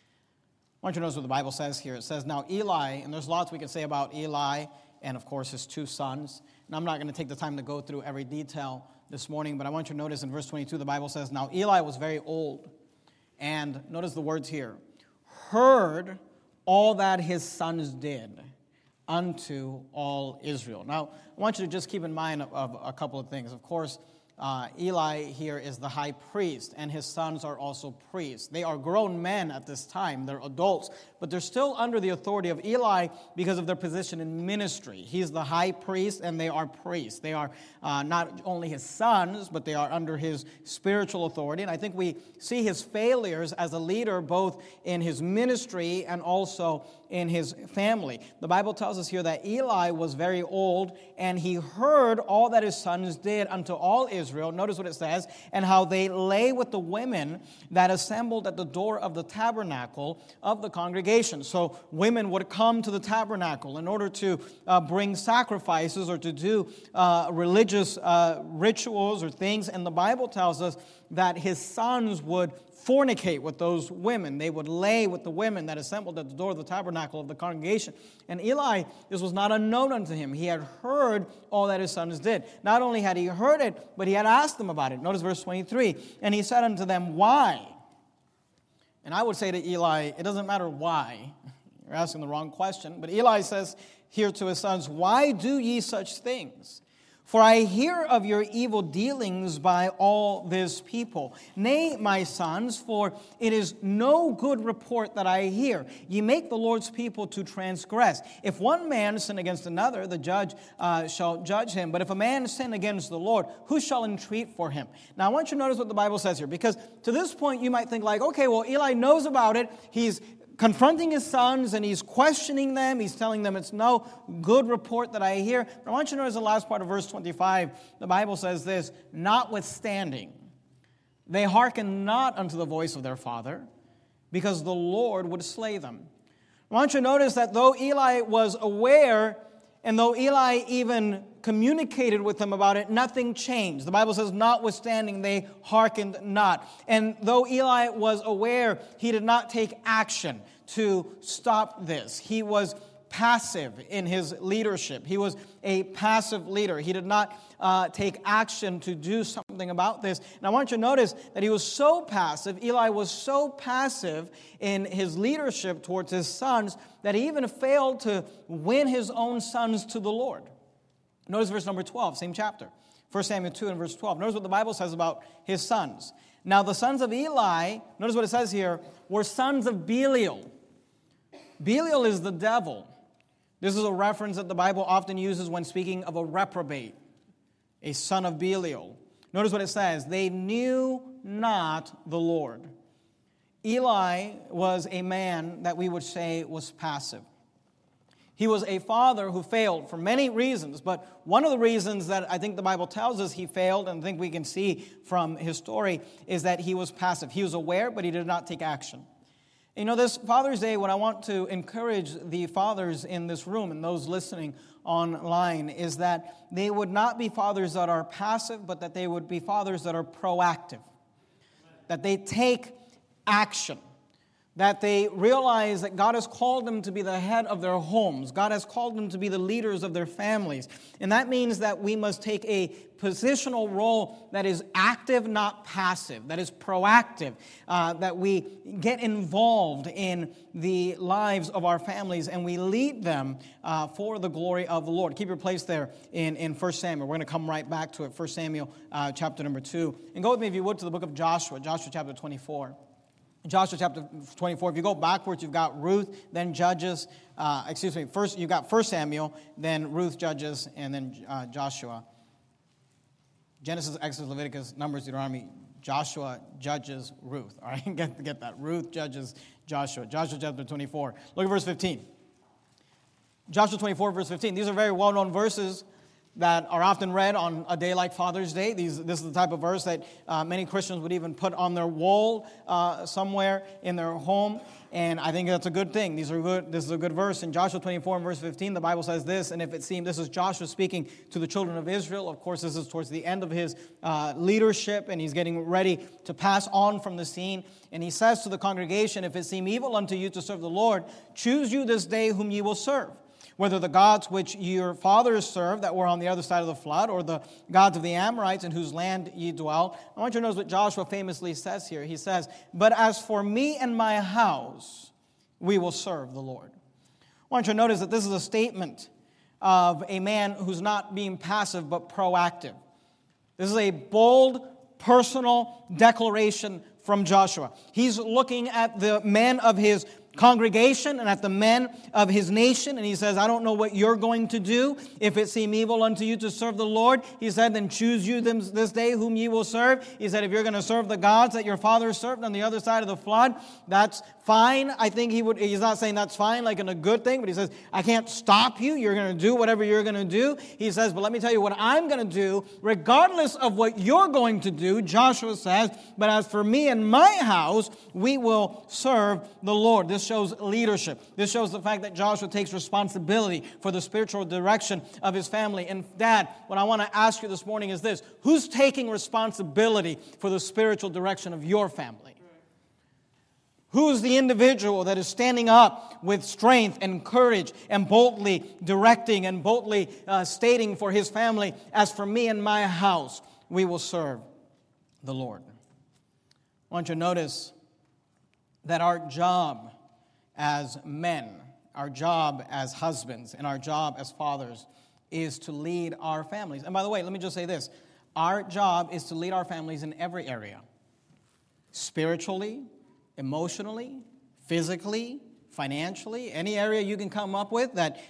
want you to notice what the Bible says here. It says, now Eli, and there's lots we can say about Eli and, of course, his two sons. And I'm not going to take the time to go through every detail this morning, but I want you to notice in verse 22, the Bible says, now Eli was very old. And notice the words here, heard all that his sons did unto all Israel. Now, I want you to just keep in mind of a couple of things. Of course, Eli here is the high priest, and his sons are also priests. They are grown men at this time. They're adults, but they're still under the authority of Eli because of their position in ministry. He's the high priest, and they are priests. They are not only his sons, but they are under his spiritual authority. And I think we see his failures as a leader both in his ministry and also in his family. The Bible tells us here that Eli was very old, and he heard all that his sons did unto all Israel. Notice what it says, and how they lay with the women that assembled at the door of the tabernacle of the congregation. So women would come to the tabernacle in order to bring sacrifices or to do religious rituals or things. And the Bible tells us that his sons would fornicate with those women. They would lay with the women that assembled at the door of the tabernacle of the congregation. And Eli, this was not unknown unto him. He had heard all that his sons did. Not only had he heard it, but he had asked them about it. Notice verse 23. And he said unto them, why? And I would say to Eli, it doesn't matter why. You're asking the wrong question. But Eli says here to his sons, why do ye such things? For I hear of your evil dealings by all this people. Nay, my sons, for it is no good report that I hear. Ye make the Lord's people to transgress. If one man sin against another, the judge shall judge him. But if a man sin against the Lord, who shall entreat for him? Now, I want you to notice what the Bible says here, because to this point you might think like, okay, well, Eli knows about it. He's confronting his sons, and he's questioning them. He's telling them it's no good report that I hear. But I want you to notice the last part of verse 25. The Bible says this, notwithstanding, they hearken not unto the voice of their father, because the Lord would slay them. I want you to notice that though Eli was aware, and though Eli even communicated with them about it, nothing changed. The Bible says, notwithstanding, they hearkened not. And though Eli was aware, he did not take action to stop this. He was passive in his leadership. He was a passive leader. He did not take action to do something about this. And I want you to notice that he was so passive, Eli was so passive in his leadership towards his sons, that he even failed to win his own sons to the Lord. Notice verse number 12, same chapter. 1 Samuel 2 and verse 12. Notice what the Bible says about his sons. Now the sons of Eli, notice what it says here, were sons of Belial. Belial is the devil. This is a reference that the Bible often uses when speaking of a reprobate, a son of Belial. Notice what it says, they knew not the Lord. Eli was a man that we would say was passive. He was a father who failed for many reasons, but one of the reasons that I think the Bible tells us he failed, and I think we can see from his story, is that he was passive. He was aware, but he did not take action. You know, this Father's Day, what I want to encourage the fathers in this room and those listening online is that they would not be fathers that are passive, but that they would be fathers that are proactive. that they take action, that they realize that God has called them to be the head of their homes. God has called them to be the leaders of their families. And that means that we must take a positional role that is active, not passive, that is proactive, that we get involved in the lives of our families and we lead them for the glory of the Lord. Keep your place there in 1 Samuel. We're going to come right back to it, 1 Samuel chapter number 2. And go with me, if you would, to the book of Joshua, Joshua chapter 24. Joshua chapter 24, if you go backwards, you've got Ruth, then Judges, first you've got 1 Samuel, then Ruth, Judges, and then Joshua. Genesis, Exodus, Leviticus, Numbers, Deuteronomy, Joshua, Judges, Ruth. All right, get that. Ruth, Judges, Joshua. Joshua chapter 24. Look at verse 15. Joshua 24, verse 15. These are very well-known verses that are often read on a day like Father's Day. This is the type of verse that many Christians would even put on their wall somewhere in their home, and I think that's a good thing. This is a good verse. In Joshua 24 and verse 15, the Bible says this, and if it seemed, this is Joshua speaking to the children of Israel. Of course, this is towards the end of his leadership, and he's getting ready to pass on from the scene. And he says to the congregation, if it seem evil unto you to serve the Lord, choose you this day whom ye will serve. Whether the gods which your fathers served that were on the other side of the flood, or the gods of the Amorites in whose land ye dwell. I want you to notice what Joshua famously says here. He says, but as for me and my house, we will serve the Lord. I want you to notice that this is a statement of a man who's not being passive but proactive. This is a bold, personal declaration from Joshua. He's looking at the men of his congregation and at the men of his nation, and he says, I don't know what you're going to do. If it seem evil unto you to serve the Lord, he said, then choose you this day whom ye will serve. He said, if you're going to serve the gods that your fathers served on the other side of the flood, that's fine. I think he's not saying that's fine like in a good thing, but he says, I can't stop you. You're going to do whatever you're going to do. He says, but let me tell you what I'm going to do, regardless of what you're going to do. Joshua says, but as for me and my house, we will serve the Lord. This shows leadership. This shows the fact that Joshua takes responsibility for the spiritual direction of his family. And Dad, what I want to ask you this morning is this. Who's taking responsibility for the spiritual direction of your family? Who's the individual that is standing up with strength and courage and boldly directing and boldly stating for his family, as for me and my house, we will serve the Lord? I want you to notice that our job as men, our job as husbands, and our job as fathers is to lead our families. And by the way, let me just say this. Our job is to lead our families in every area. Spiritually, emotionally, physically, financially, any area you can come up with that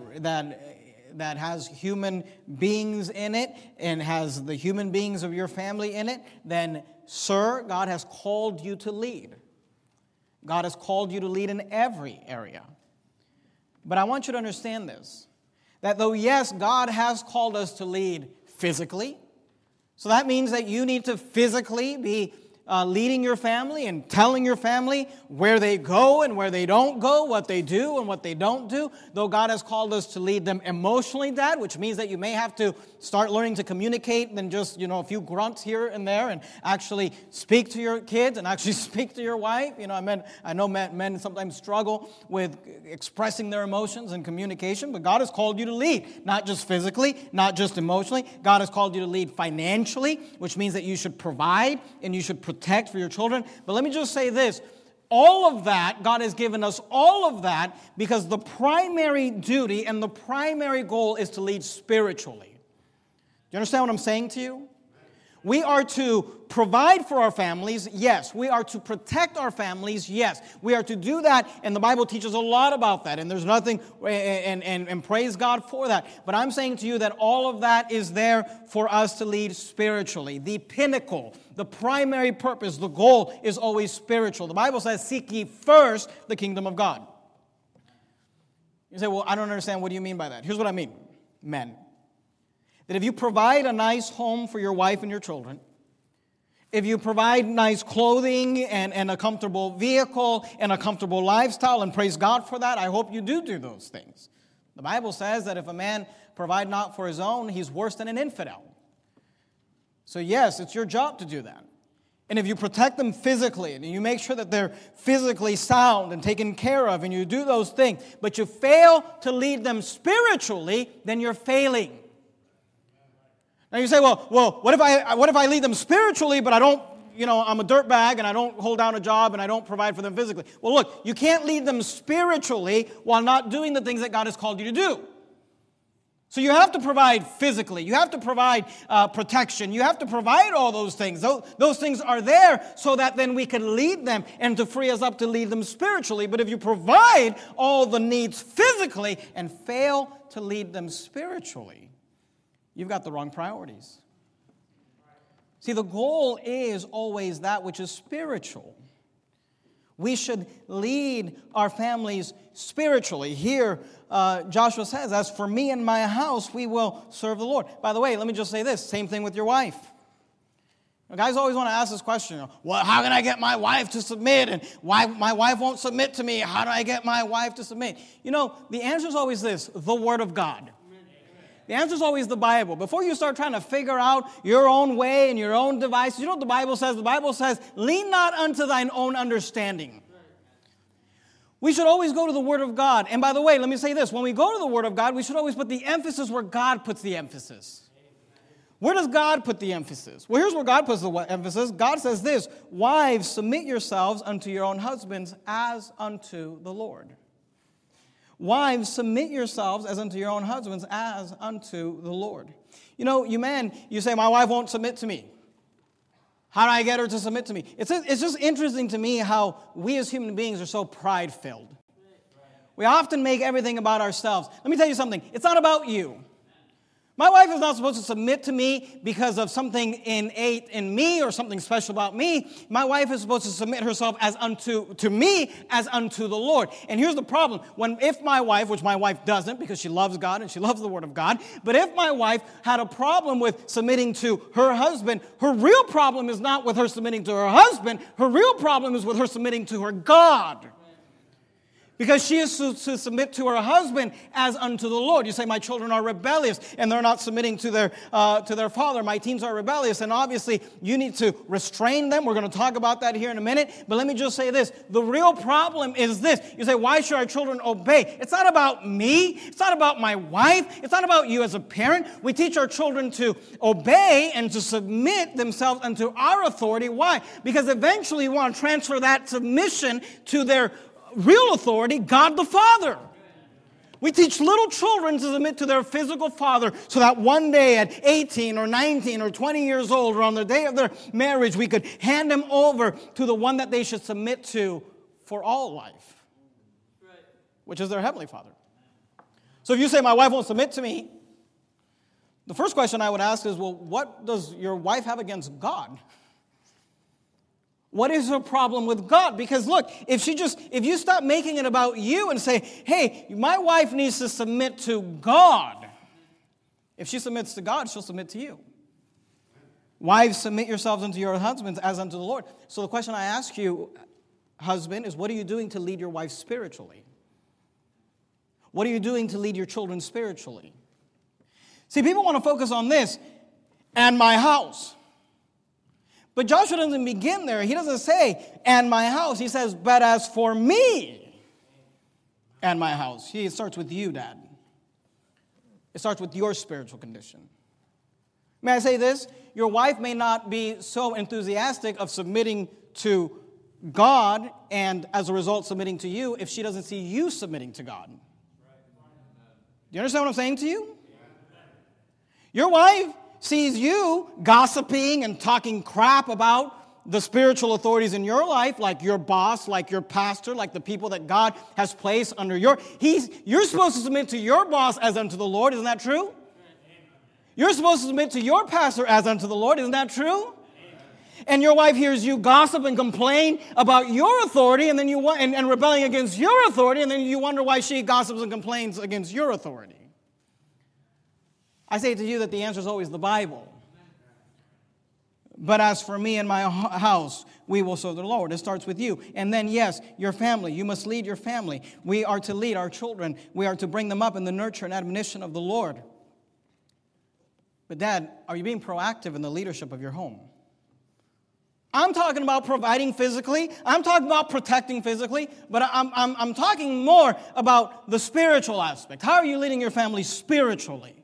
has human beings in it and has the human beings of your family in it, then, sir, God has called you to lead. God has called you to lead in every area. But I want you to understand this, that though, yes, God has called us to lead physically, so that means that you need to physically be leading your family and telling your family where they go and where they don't go, what they do and what they don't do. Though God has called us to lead them emotionally, Dad, which means that you may have to start learning to communicate than just, a few grunts here and there, and actually speak to your kids and actually speak to your wife. I know men sometimes struggle with expressing their emotions and communication, but God has called you to lead, not just physically, not just emotionally. God has called you to lead financially, which means that you should provide and you should protect for your children. But let me just say this. All of that, God has given us all of that because the primary duty and the primary goal is to lead spiritually. Do you understand what I'm saying to you? We are to provide for our families, yes. We are to protect our families, yes. We are to do that, and the Bible teaches a lot about that, and there's nothing, and praise God for that. But I'm saying to you that all of that is there for us to lead spiritually. The pinnacle, the primary purpose, the goal is always spiritual. The Bible says, seek ye first the kingdom of God. You say, well, I don't understand. What do you mean by that? Here's what I mean, men. That if you provide a nice home for your wife and your children, if you provide nice clothing and a comfortable vehicle and a comfortable lifestyle, and praise God for that, I hope you do those things. The Bible says that if a man provide not for his own, he's worse than an infidel. So yes, it's your job to do that. and if you protect them physically, and you make sure that they're physically sound and taken care of, and you do those things, but you fail to lead them spiritually, then you're failing. Now you say, well, what if I lead them spiritually, but I don't, I'm a dirtbag, and I don't hold down a job, and I don't provide for them physically? Well, look, you can't lead them spiritually while not doing the things that God has called you to do. So you have to provide physically. You have to provide protection. You have to provide all those things. Those things are there so that then we can lead them and to free us up to lead them spiritually. But if you provide all the needs physically and fail to lead them spiritually, you've got the wrong priorities. See, the goal is always that which is spiritual. We should lead our families spiritually. Here, Joshua says, as for me and my house, we will serve the Lord. By the way, let me just say this. Same thing with your wife. Guys always want to ask this question. Well, how can I get my wife to submit? And why my wife won't submit to me? How do I get my wife to submit? The answer is always this: the Word of God. The answer is always the Bible. Before you start trying to figure out your own way and your own devices, you know what the Bible says? The Bible says, lean not unto thine own understanding. We should always go to the Word of God. And by the way, let me say this. When we go to the Word of God, we should always put the emphasis where God puts the emphasis. Where does God put the emphasis? Well, here's where God puts the emphasis. God says this: wives, submit yourselves unto your own husbands as unto the Lord. Wives, submit yourselves as unto your own husbands, as unto the Lord. You men, you say, my wife won't submit to me. How do I get her to submit to me? It's just interesting to me how we as human beings are so pride-filled. We often make everything about ourselves. Let me tell you something. It's not about you. My wife is not supposed to submit to me because of something innate in me or something special about me. My wife is supposed to submit herself to me as unto the Lord. And here's the problem. If my wife, which my wife doesn't because she loves God and she loves the Word of God, but if my wife had a problem with submitting to her husband, her real problem is not with her submitting to her husband. Her real problem is with her submitting to her God. Because she is to submit to her husband as unto the Lord. You say, my children are rebellious and they're not submitting to their father. My teens are rebellious, and obviously you need to restrain them. We're going to talk about that here in a minute. But let me just say this. The real problem is this. You say, why should our children obey? It's not about me. It's not about my wife. It's not about you as a parent. We teach our children to obey and to submit themselves unto our authority. Why? Because eventually we want to transfer that submission to their real authority, God the Father. We teach little children to submit to their physical father so that one day at 18 or 19 or 20 years old or on the day of their marriage, we could hand them over to the one that they should submit to for all life, which is their Heavenly Father. So if you say, my wife won't submit to me, the first question I would ask is, well, what does your wife have against God? What is her problem with God? Because look, if you stop making it about you and say, hey, my wife needs to submit to God. If she submits to God, she'll submit to you. Wives, submit yourselves unto your husbands as unto the Lord. So the question I ask you, husband, is what are you doing to lead your wife spiritually? What are you doing to lead your children spiritually? See, people want to focus on this, and my house. But Joshua doesn't begin there. He doesn't say, and my house. He says, but as for me and my house. It starts with you, Dad. It starts with your spiritual condition. May I say this? Your wife may not be so enthusiastic of submitting to God and as a result submitting to you if she doesn't see you submitting to God. Do you understand what I'm saying to you? Your wife sees you gossiping and talking crap about the spiritual authorities in your life, like your boss, like your pastor, like the people that God has placed under you're supposed to submit to your boss as unto the Lord, isn't that true? You're supposed to submit to your pastor as unto the Lord, isn't that true? And your wife hears you gossip and complain about your authority and then and rebelling against your authority, and then you wonder why she gossips and complains against your authority. I say to you that the answer is always the Bible. But as for me and my house, we will serve the Lord. It starts with you. And then, yes, your family. You must lead your family. We are to lead our children. We are to bring them up in the nurture and admonition of the Lord. But Dad, are you being proactive in the leadership of your home? I'm talking about providing physically. I'm talking about protecting physically. But I'm talking more about the spiritual aspect. How are you leading your family spiritually?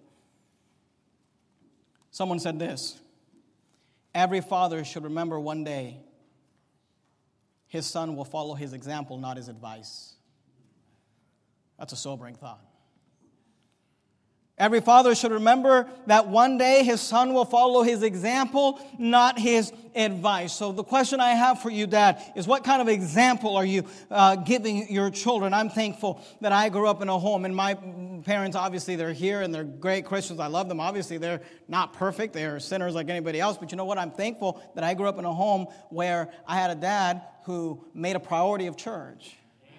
Someone said this: every father should remember one day his son will follow his example, not his advice. That's a sobering thought. Every father should remember that one day his son will follow his example, not his advice. So the question I have for you, Dad, is what kind of example are you giving your children? I'm thankful that I grew up in a home, and my parents, obviously, they're here, and they're great Christians. I love them. Obviously, they're not perfect. They're sinners like anybody else. But you know what? I'm thankful that I grew up in a home where I had a dad who made a priority of church.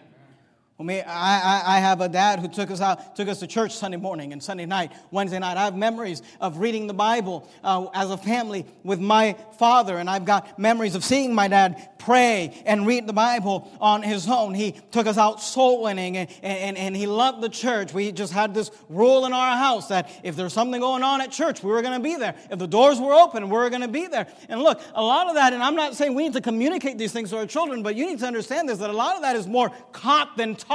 I have a dad who took us to church Sunday morning and Sunday night, Wednesday night. I have memories of reading the Bible as a family with my father, and I've got memories of seeing my dad pray and read the Bible on his own. He took us out soul winning, and he loved the church. We just had this rule in our house that if there's something going on at church, we were going to be there. If the doors were open, we were going to be there. And look, a lot of that, and I'm not saying we need to communicate these things to our children, but you need to understand this, that a lot of that is more caught than taught.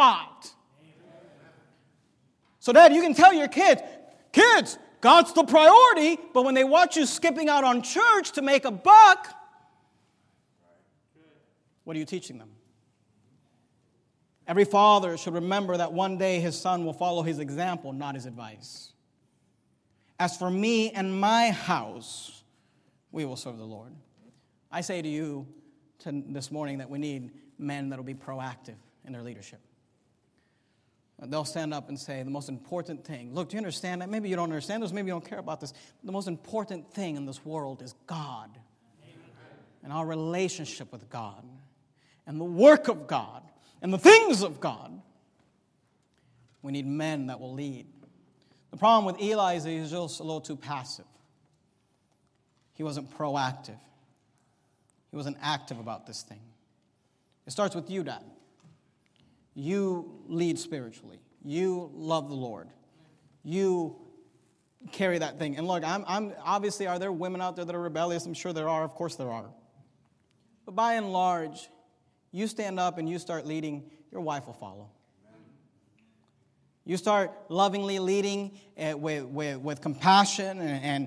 So, Dad, you can tell your kids, God's the priority, but when they watch you skipping out on church to make a buck, what are you teaching them? Every father should remember that one day his son will follow his example, not his advice. As for me and my house, we will serve the Lord. I say to you this morning that we need men that will be proactive in their leadership. They'll stand up and say the most important thing. Look, do you understand that? Maybe you don't understand this. Maybe you don't care about this. The most important thing in this world is God. Amen. And our relationship with God. And the work of God. And the things of God. We need men that will lead. The problem with Eli is that he's just a little too passive. He wasn't proactive. He wasn't active about this thing. It starts with you, Dad. You lead spiritually. You love the Lord. You carry that thing. And look, I'm obviously, are there women out there that are rebellious? I'm sure there are. Of course there are. But by and large, you stand up and you start leading, your wife will follow. You start lovingly leading with compassion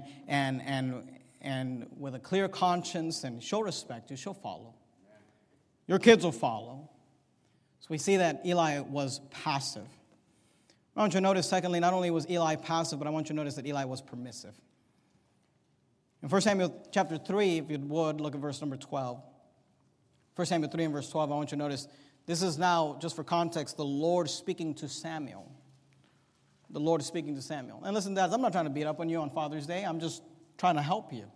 and with a clear conscience, and she'll respect you. She'll follow. Your kids will follow. So we see that Eli was passive. I want you to notice, secondly, not only was Eli passive, but I want you to notice that Eli was permissive. In 1 Samuel chapter 3, if you would, look at verse number 12. 1 Samuel 3 and verse 12, I want you to notice, this is now, just for context, the Lord speaking to Samuel. The Lord is speaking to Samuel. And listen, dads, I'm not trying to beat up on you on Father's Day. I'm just trying to help you.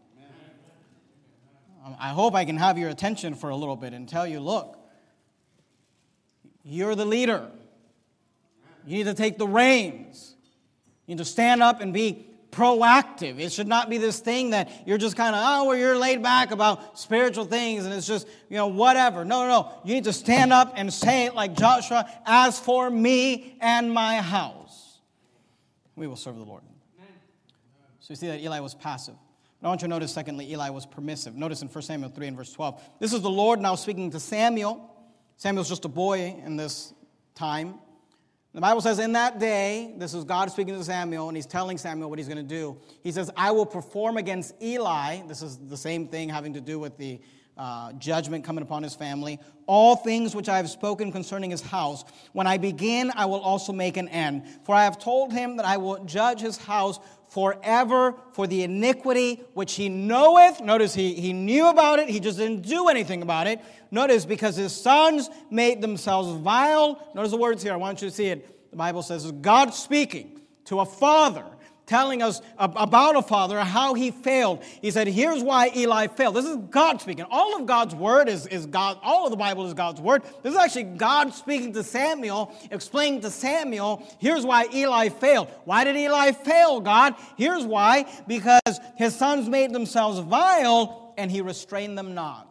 I hope I can have your attention for a little bit and tell you, look, you're the leader. You need to take the reins. You need to stand up and be proactive. It should not be this thing that you're just kind of, you're laid back about spiritual things and it's just, whatever. No. You need to stand up and say it like Joshua, as for me and my house, we will serve the Lord. So you see that Eli was passive. But I want you to notice, secondly, Eli was permissive. Notice in 1 Samuel 3 and verse 12. This is the Lord now speaking to Samuel. Samuel's just a boy in this time. The Bible says in that day, this is God speaking to Samuel, and he's telling Samuel what he's going to do. He says, I will perform against Eli. This is the same thing having to do with the judgment coming upon his family. All things which I have spoken concerning his house. When I begin, I will also make an end. For I have told him that I will judge his house forever for the iniquity which he knoweth. Notice he knew about it. He just didn't do anything about it. Notice, because his sons made themselves vile. Notice the words here. I want you to see it. The Bible says, God speaking to a father, telling us about a father, how he failed. He said, here's why Eli failed. This is God speaking. All of God's word is God. All of the Bible is God's word. This is actually God speaking to Samuel, explaining to Samuel, here's why Eli failed. Why did Eli fail, God? Here's why. Because his sons made themselves vile, and he restrained them not.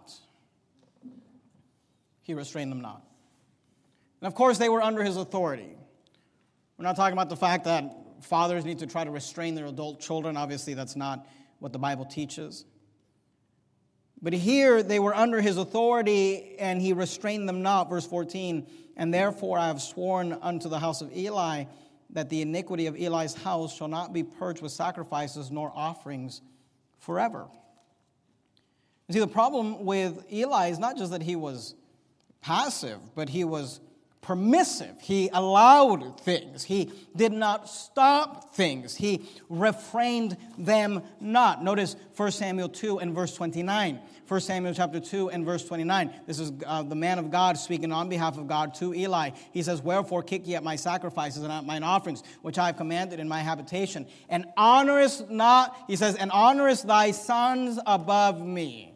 He restrained them not. And of course, they were under his authority. We're not talking about the fact that fathers need to try to restrain their adult children. Obviously, that's not what the Bible teaches. But here they were under his authority, and he restrained them not. Verse 14, and therefore I have sworn unto the house of Eli that the iniquity of Eli's house shall not be purged with sacrifices nor offerings forever. You see, the problem with Eli is not just that he was passive, but he was permissive. He allowed things. He did not stop things. He refrained them not. Notice 1 Samuel 2 and verse 29. 1 Samuel chapter 2 and verse 29. This is the man of God speaking on behalf of God to Eli. He says, wherefore kick ye at my sacrifices and at mine offerings, which I have commanded in my habitation. And honorest not, he says, and honorest thy sons above me.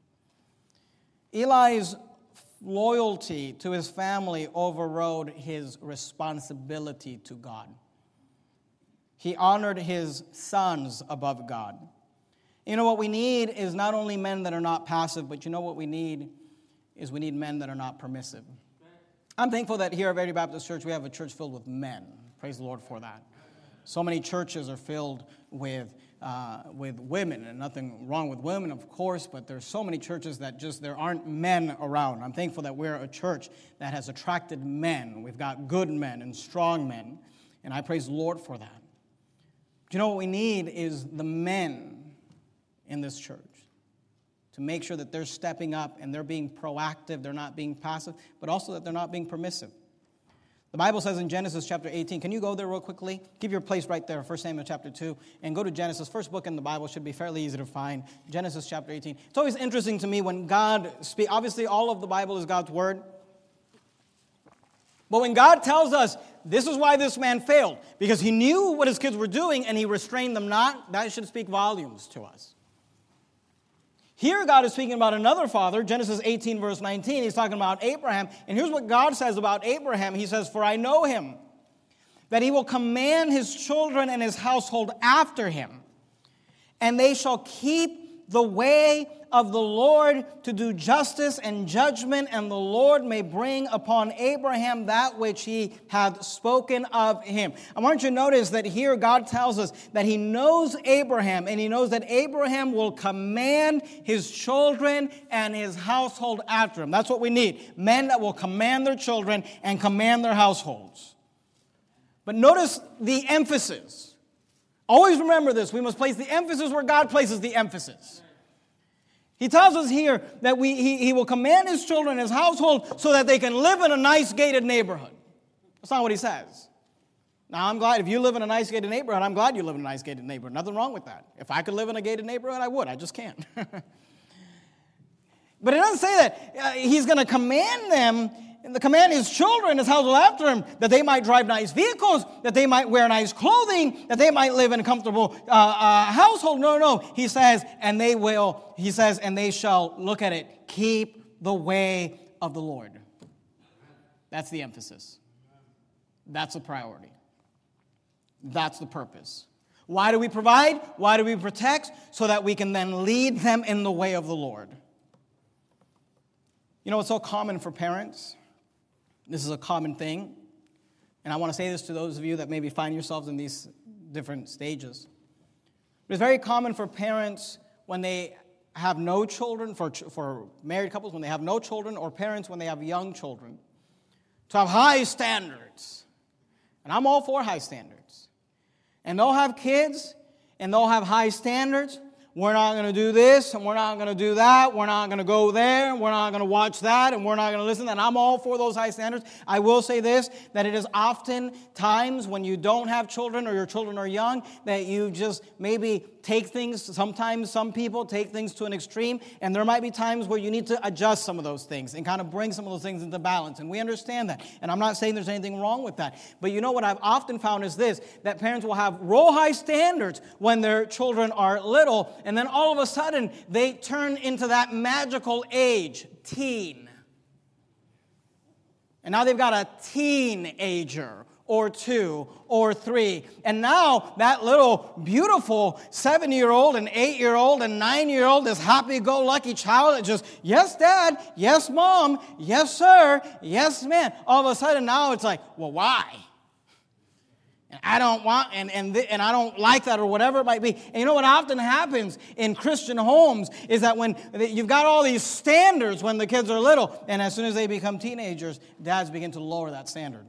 Eli's loyalty to his family overrode his responsibility to God. He honored his sons above God. You know what we need is not only men that are not passive, but you know what we need is we need men that are not permissive. I'm thankful that here at Verity Baptist Church we have a church filled with men. Praise the Lord for that. So many churches are filled with women, and nothing wrong with women, of course, but there's so many churches that just there aren't men around. I'm thankful that we're a church that has attracted men. We've got good men and strong men, and I praise the Lord for that. But you know what we need is the men in this church to make sure that they're stepping up and they're being proactive, they're not being passive, but also that they're not being permissive. The Bible says in Genesis chapter 18, can you go there real quickly? Keep your place right there, 1 Samuel chapter 2, and go to Genesis. First book in the Bible, should be fairly easy to find. Genesis chapter 18. It's always interesting to me when God speaks. Obviously, all of the Bible is God's word. But when God tells us, this is why this man failed, because he knew what his kids were doing and he restrained them not, that should speak volumes to us. Here God is speaking about another father, Genesis 18 verse 19. He's talking about Abraham. And here's what God says about Abraham. He says, for I know him, that he will command his children and his household after him, and they shall keep the way of the Lord to do justice and judgment, and the Lord may bring upon Abraham that which he hath spoken of him. I want you to notice that here God tells us that he knows Abraham, and he knows that Abraham will command his children and his household after him. That's what we need. Men that will command their children and command their households. But notice the emphasis. Always remember this. We must place the emphasis where God places the emphasis. He tells us here that he will command his children and his household so that they can live in a nice gated neighborhood. That's not what he says. Now, I'm glad if you live in a nice gated neighborhood, I'm glad you live in a nice gated neighborhood. Nothing wrong with that. If I could live in a gated neighborhood, I would. I just can't. But it doesn't say that he's going to command them, command his children, his household after him, that they might drive nice vehicles, that they might wear nice clothing, that they might live in a comfortable household. No. He says, and they shall, look at it, keep the way of the Lord. That's the emphasis. That's the priority. That's the purpose. Why do we provide? Why do we protect? So that we can then lead them in the way of the Lord. You know, it's so common for parents. This is a common thing. And I want to say this to those of you that maybe find yourselves in these different stages. But it's very common for parents when they have no children, for married couples when they have no children, or parents when they have young children, to have high standards. And I'm all for high standards. And they'll have kids, and they'll have high standards. We're not going to do this, and we're not going to do that. We're not going to go there, and we're not going to watch that, and we're not going to listen. And I'm all for those high standards. I will say this, that it is often times when you don't have children or your children are young that you just maybe take things, sometimes some people take things to an extreme, and there might be times where you need to adjust some of those things and kind of bring some of those things into balance. And we understand that. And I'm not saying there's anything wrong with that. But you know what I've often found is this, that parents will have real high standards when their children are little, and then all of a sudden, they turn into that magical age, teen. And now they've got a teenager, or 2, or 3. And now that little beautiful 7-year-old and 8-year-old and 9-year-old, this happy-go-lucky child that just, yes, Dad, yes, Mom, yes, sir, yes, man. All of a sudden now it's like, well, why? And I don't want, and I don't like that, or whatever it might be. And you know what often happens in Christian homes is that when you've got all these standards when the kids are little, and as soon as they become teenagers, dads begin to lower that standard.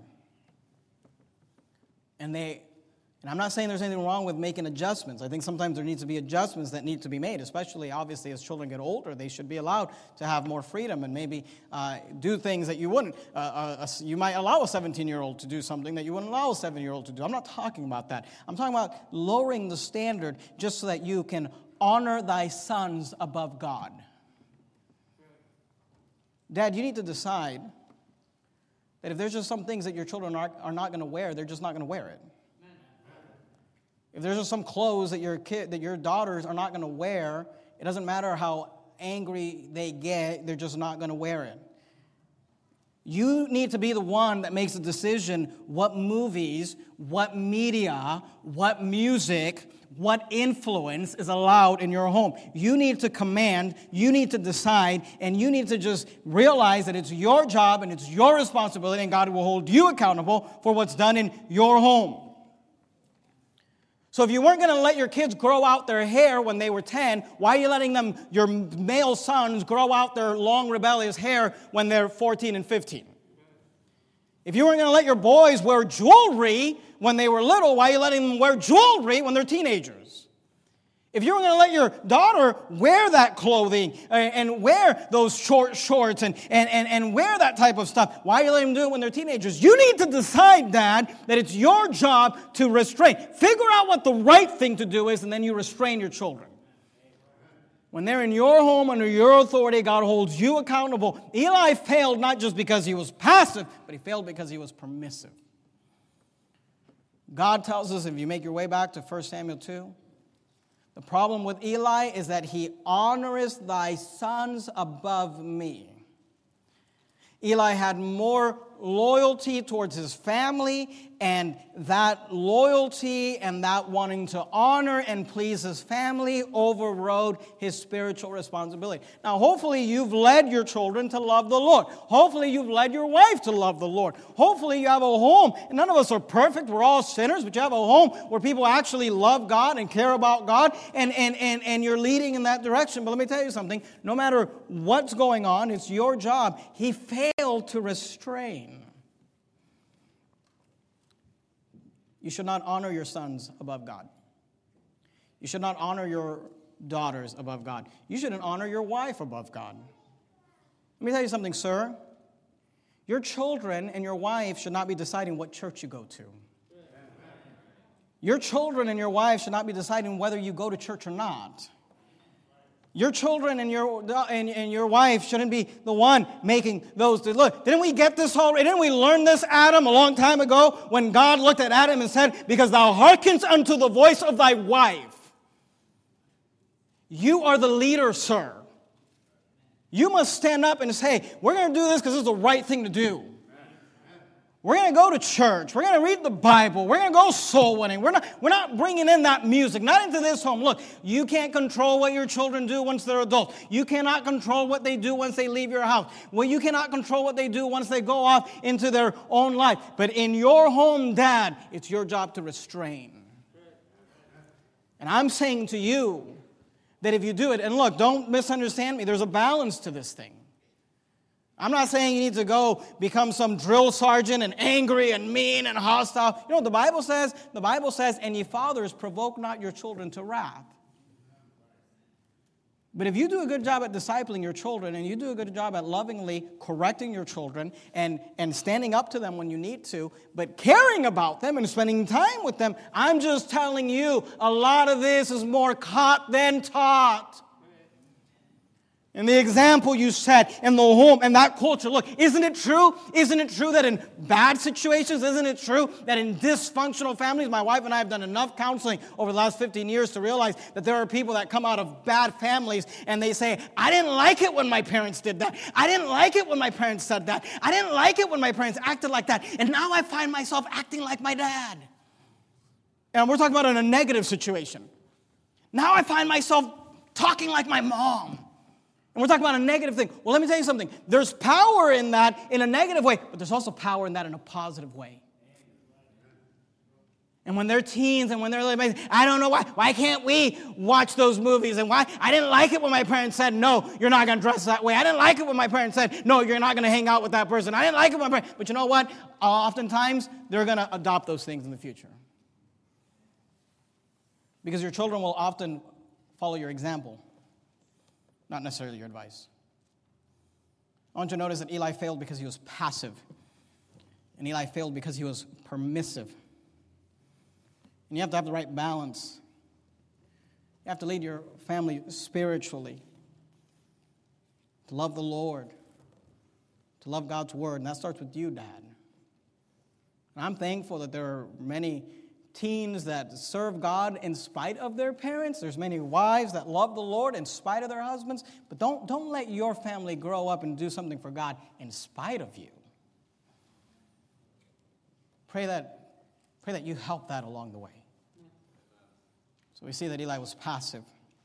And I'm not saying there's anything wrong with making adjustments. I think sometimes there needs to be adjustments that need to be made, especially, obviously, as children get older. They should be allowed to have more freedom and maybe do things that you wouldn't. You might allow a 17-year-old to do something that you wouldn't allow a 7-year-old to do. I'm not talking about that. I'm talking about lowering the standard just so that you can honor thy sons above God. Dad, you need to decide that if there's just some things that your children are not going to wear, they're just not going to wear it. If there's just some clothes that your daughters are not going to wear, it doesn't matter how angry they get, they're just not going to wear it. You need to be the one that makes a decision what movies, what media, what music, what influence is allowed in your home. You need to command, you need to decide, and you need to just realize that it's your job and it's your responsibility, and God will hold you accountable for what's done in your home. So if you weren't going to let your kids grow out their hair when they were 10, why are you letting your male sons, grow out their long, rebellious hair when they're 14 and 15? If you weren't going to let your boys wear jewelry when they were little, why are you letting them wear jewelry when they're teenagers? If you were going to let your daughter wear that clothing and wear those short shorts and wear that type of stuff, why are you letting them do it when they're teenagers? You need to decide, Dad, that it's your job to restrain. Figure out what the right thing to do is, and then you restrain your children. When they're in your home under your authority, God holds you accountable. Eli failed not just because he was passive, but he failed because he was permissive. God tells us, if you make your way back to 1 Samuel 2, the problem with Eli is that he honoreth thy sons above me. Eli had more loyalty towards his family, and that loyalty and that wanting to honor and please his family overrode his spiritual responsibility. Now, hopefully you've led your children to love the Lord. Hopefully you've led your wife to love the Lord. Hopefully you have a home, and none of us are perfect, we're all sinners, but you have a home where people actually love God and care about God, and you're leading in that direction. But let me tell you something, no matter what's going on, it's your job. He failed to restrain. You should not honor your sons above God. You should not honor your daughters above God. You shouldn't honor your wife above God. Let me tell you something, sir. Your children and your wife should not be deciding what church you go to. Your children and your wife should not be deciding whether you go to church or not. Your children and your wife shouldn't be the one making those. Look, didn't we get this already? Didn't we learn this, Adam, a long time ago when God looked at Adam and said, because thou hearkenest unto the voice of thy wife. You are the leader, sir. You must stand up and say, we're going to do this because this is the right thing to do. We're going to go to church. We're going to read the Bible. We're going to go soul winning. We're not bringing in that music, not into this home. Look, you can't control what your children do once they're adults. You cannot control what they do once they leave your house. Well, you cannot control what they do once they go off into their own life. But in your home, Dad, it's your job to restrain. And I'm saying to you that if you do it, and look, don't misunderstand me. There's a balance to this thing. I'm not saying you need to go become some drill sergeant and angry and mean and hostile. You know what the Bible says? The Bible says, and ye fathers, provoke not your children to wrath. But if you do a good job at discipling your children, and you do a good job at lovingly correcting your children and standing up to them when you need to, but caring about them and spending time with them, I'm just telling you, a lot of this is more caught than taught. And the example you set in the home and that culture, look, isn't it true? Isn't it true that in bad situations, isn't it true that in dysfunctional families, my wife and I have done enough counseling over the last 15 years to realize that there are people that come out of bad families and they say, I didn't like it when my parents did that. I didn't like it when my parents said that. I didn't like it when my parents acted like that. And now I find myself acting like my dad. And we're talking about in a negative situation. Now I find myself talking like my mom. And we're talking about a negative thing. Well, let me tell you something. There's power in that in a negative way, but there's also power in that in a positive way. And when they're teens and when they're little babies, I don't know why. Why can't we watch those movies? And why? I didn't like it when my parents said, no, you're not going to dress that way. I didn't like it when my parents said, no, you're not going to hang out with that person. I didn't like it when my parents. But you know what? Oftentimes, they're going to adopt those things in the future. Because your children will often follow your example, not necessarily your advice. I want you to notice that Eli failed because he was passive. And Eli failed because he was permissive. And you have to have the right balance. You have to lead your family spiritually, to love the Lord, to love God's word. And that starts with you, Dad. And I'm thankful that there are many teens that serve God in spite of their parents. There's many wives that love the Lord in spite of their husbands. But don't let your family grow up and do something for God in spite of you. Pray that you help that along the way. So we see that Eli was passive.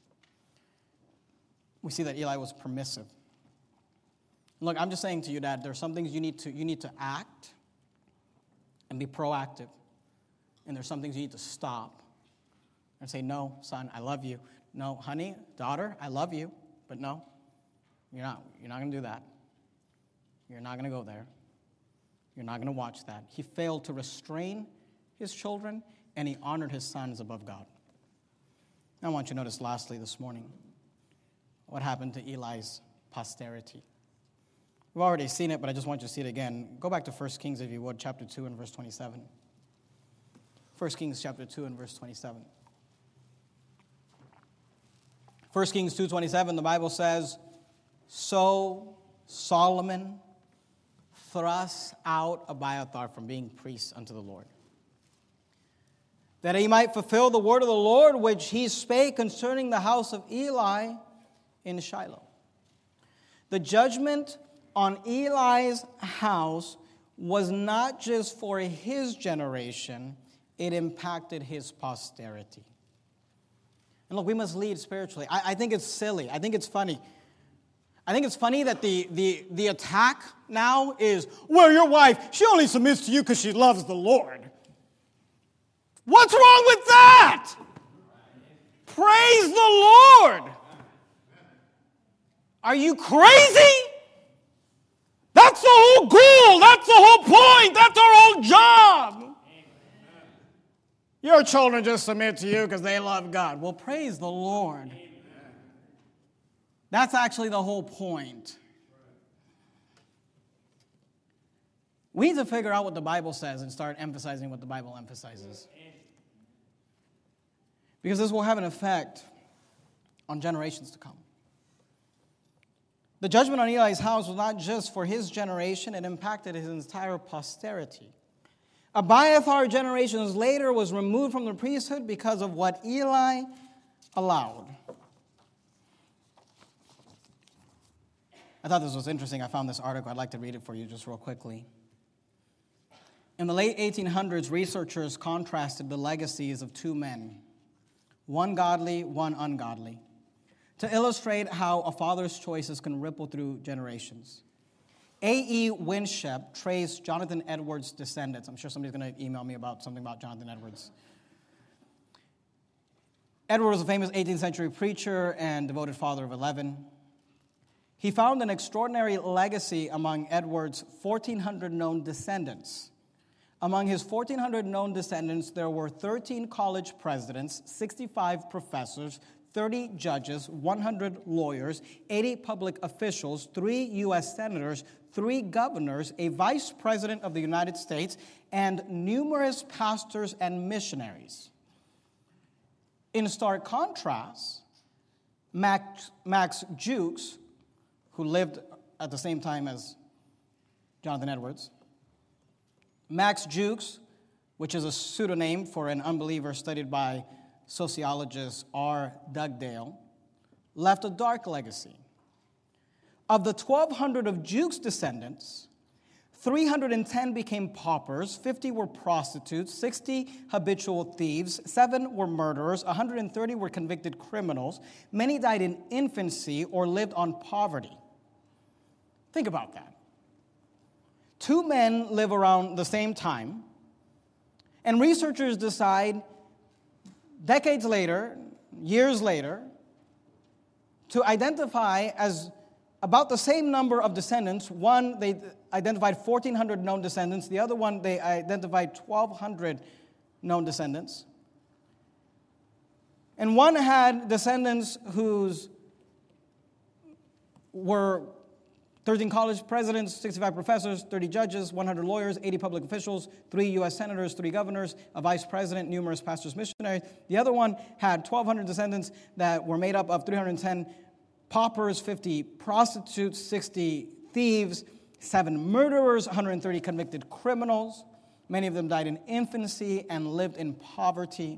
We see that Eli was permissive. Look, I'm just saying to you, Dad, there are some things you need to act and be proactive. And there's some things you need to stop and say, no, son, I love you. No, honey, daughter, I love you. But no, you're not going to do that. You're not going to go there. You're not going to watch that. He failed to restrain his children, and he honored his sons above God. Now I want you to notice lastly this morning what happened to Eli's posterity. We've already seen it, but I just want you to see it again. Go back to 1 Kings, if you would, chapter 2 and verse 27. 1 Kings chapter 2 and verse 27. 1 Kings 2:27, the Bible says, so Solomon thrust out Abiathar from being priest unto the Lord, that he might fulfill the word of the Lord which he spake concerning the house of Eli in Shiloh. The judgment on Eli's house was not just for his generation, it impacted his posterity. And look, we must lead spiritually. I think it's silly. I think it's funny. I think it's funny that the attack now is, well, your wife, she only submits to you because she loves the Lord. What's wrong with that? Praise the Lord. Are you crazy? That's the whole goal. That's the whole point. That's our whole job. Your children just submit to you because they love God. Well, praise the Lord. That's actually the whole point. We need to figure out what the Bible says and start emphasizing what the Bible emphasizes. Because this will have an effect on generations to come. The judgment on Eli's house was not just for his generation, it impacted his entire posterity. Abiathar generations later was removed from the priesthood because of what Eli allowed. I thought this was interesting. I found this article. I'd like to read it for you just real quickly. In the late 1800s, researchers contrasted the legacies of two men, one godly, one ungodly, to illustrate how a father's choices can ripple through generations. A.E. Winship traced Jonathan Edwards' descendants. I'm sure somebody's going to email me about something about Jonathan Edwards. Edward was a famous 18th century preacher and devoted father of 11. He found an extraordinary legacy among Edwards' 1,400 known descendants. Among his 1,400 known descendants, there were 13 college presidents, 65 professors, 30 judges, 100 lawyers, 80 public officials, 3 U.S. senators, 3 governors, a vice president of the United States, and numerous pastors and missionaries. In stark contrast, Max Jukes, who lived at the same time as Jonathan Edwards, Max Jukes, which is a pseudonym for an unbeliever studied by sociologist R. Dugdale, left a dark legacy. Of the 1,200 of Jukes' descendants, 310 became paupers, 50 were prostitutes, 60 habitual thieves, 7 were murderers, 130 were convicted criminals. Many died in infancy or lived on poverty. Think about that. 2 men live around the same time, And researchers decide, decades later, years later, to identify as about the same number of descendants. One, they identified 1,400 known descendants. The other one, they identified 1,200 known descendants. And one had descendants whose were 13 college presidents, 65 professors, 30 judges, 100 lawyers, 80 public officials, 3 U.S. senators, 3 governors, a vice president, numerous pastors, missionaries. The other one had 1,200 descendants that were made up of 310 paupers, 50 prostitutes, 60 thieves, 7 murderers, 130 convicted criminals. Many of them died in infancy and lived in poverty.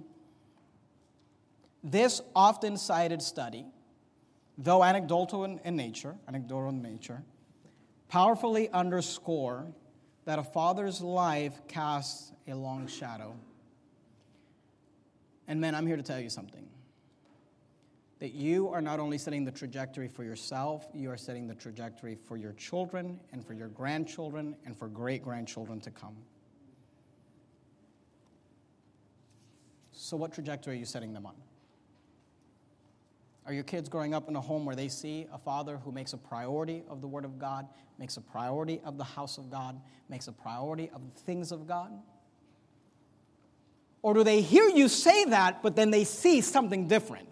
This often cited study, though anecdotal in nature, powerfully underscore that a father's life casts a long shadow. And men, I'm here to tell you something. That you are not only setting the trajectory for yourself, you are setting the trajectory for your children and for your grandchildren and for great-grandchildren to come. So what trajectory are you setting them on? Are your kids growing up in a home where they see a father who makes a priority of the Word of God, makes a priority of the house of God, makes a priority of the things of God? Or do they hear you say that, but then they see something different?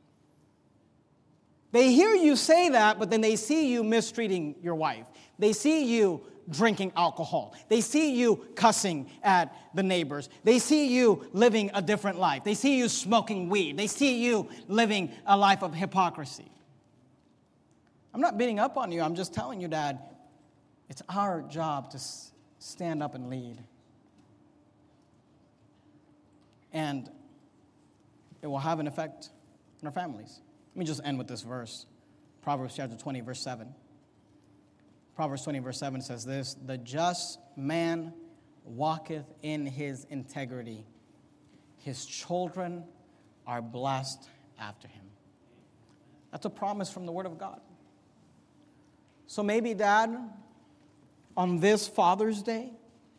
They hear you say that, but then they see you mistreating your wife. They see you drinking alcohol. They see you cussing at the neighbors. They see you living a different life. They see you smoking weed. They see you living a life of hypocrisy. I'm not beating up on you. I'm just telling you, Dad, it's our job to stand up and lead. And it will have an effect on our families. Let me just end with this verse. Proverbs chapter 20, verse 7. Proverbs 20, verse 7 says this: "The just man walketh in his integrity. His children are blessed after him." That's a promise from the Word of God. So maybe, Dad, on this Father's Day,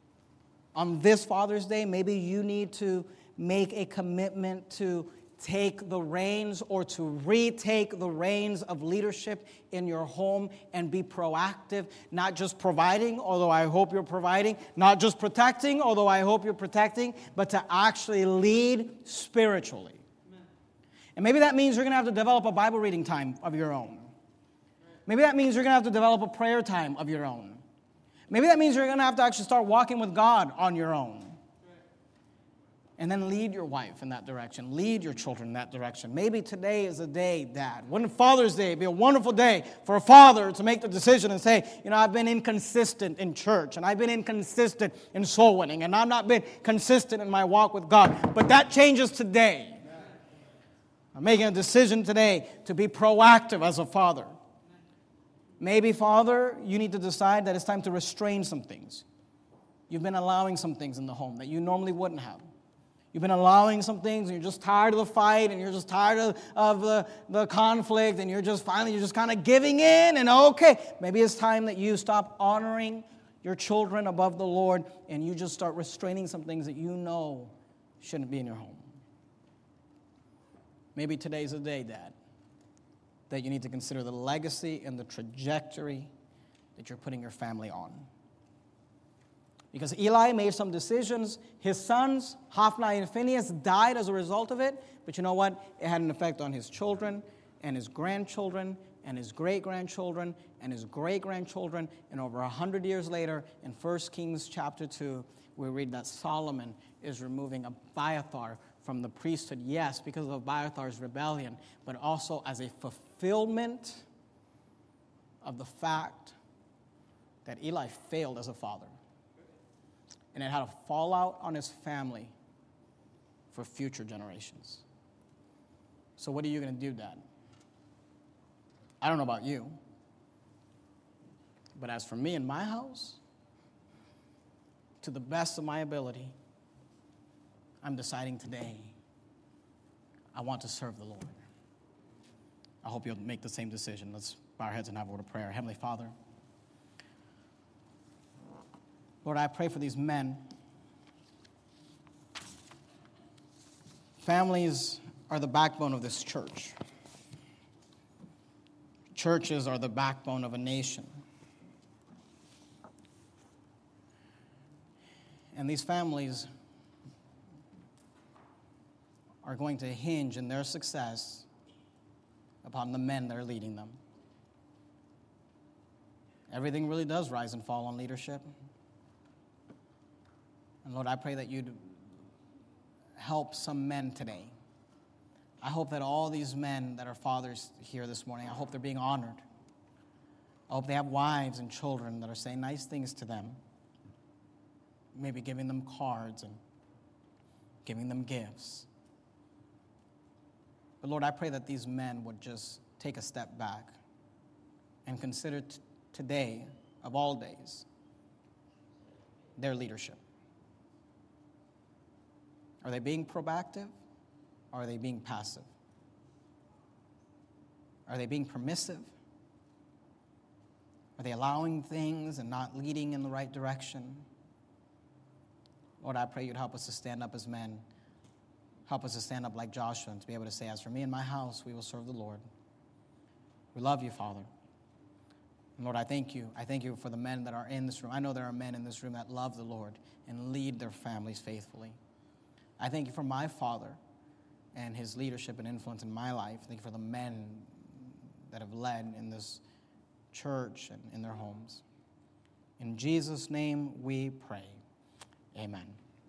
maybe you need to make a commitment to take the reins or to retake the reins of leadership in your home and be proactive, not just providing, although I hope you're providing, not just protecting, although I hope you're protecting, but to actually lead spiritually. Amen. And maybe that means you're going to have to develop a Bible reading time of your own. Maybe that means you're going to have to develop a prayer time of your own. Maybe that means you're going to have to actually start walking with God on your own. And then lead your wife in that direction. Lead your children in that direction. Maybe today is a day, Dad. Wouldn't Father's Day be a wonderful day for a father to make the decision and say, I've been inconsistent in church, and I've been inconsistent in soul winning, and I've not been consistent in my walk with God. But that changes today. I'm making a decision today to be proactive as a father. Maybe, Father, you need to decide that it's time to restrain some things. You've been allowing some things in the home that you normally wouldn't have. You've been allowing some things, and you're just tired of the fight, and you're just tired of the conflict, and you're just kind of giving in, and okay, maybe it's time that you stop honoring your children above the Lord, and you just start restraining some things that you know shouldn't be in your home. Maybe today's the day, Dad, that you need to consider the legacy and the trajectory that you're putting your family on. Because Eli made some decisions. His sons, Hophni and Phinehas, died as a result of it. But you know what? It had an effect on his children and his grandchildren and his great-grandchildren and his great-grandchildren. And over 100 years later, in 1 Kings chapter 2, we read that Solomon is removing Abiathar from the priesthood. Yes, because of Abiathar's rebellion, but also as a fulfillment of the fact that Eli failed as a father. And it had a fallout on his family for future generations. So what are you going to do, Dad? I don't know about you. But as for me and my house, to the best of my ability, I'm deciding today I want to serve the Lord. I hope you'll make the same decision. Let's bow our heads and have a word of prayer. Heavenly Father, Lord, I pray for these men Families are the backbone of this church. Churches are the backbone of a nation. And these families are going to hinge in their success upon the men that are leading them. Everything really does rise and fall on leadership. And Lord, I pray that you'd help some men today. I hope that all these men that are fathers here this morning, I hope they're being honored. I hope they have wives and children that are saying nice things to them. Maybe giving them cards and giving them gifts. But Lord, I pray that these men would just take a step back and consider today, of all days, their leadership. Are they being proactive? Or are they being passive? Are they being permissive? Are they allowing things and not leading in the right direction? Lord, I pray you'd help us to stand up as men. Help us to stand up like Joshua and to be able to say, as for me and my house, we will serve the Lord. We love you, Father. And Lord, I thank you. I thank you for the men that are in this room. I know there are men in this room that love the Lord and lead their families faithfully. I thank you for my father and his leadership and influence in my life. Thank you for the men that have led in this church and in their homes. In Jesus' name we pray. Amen.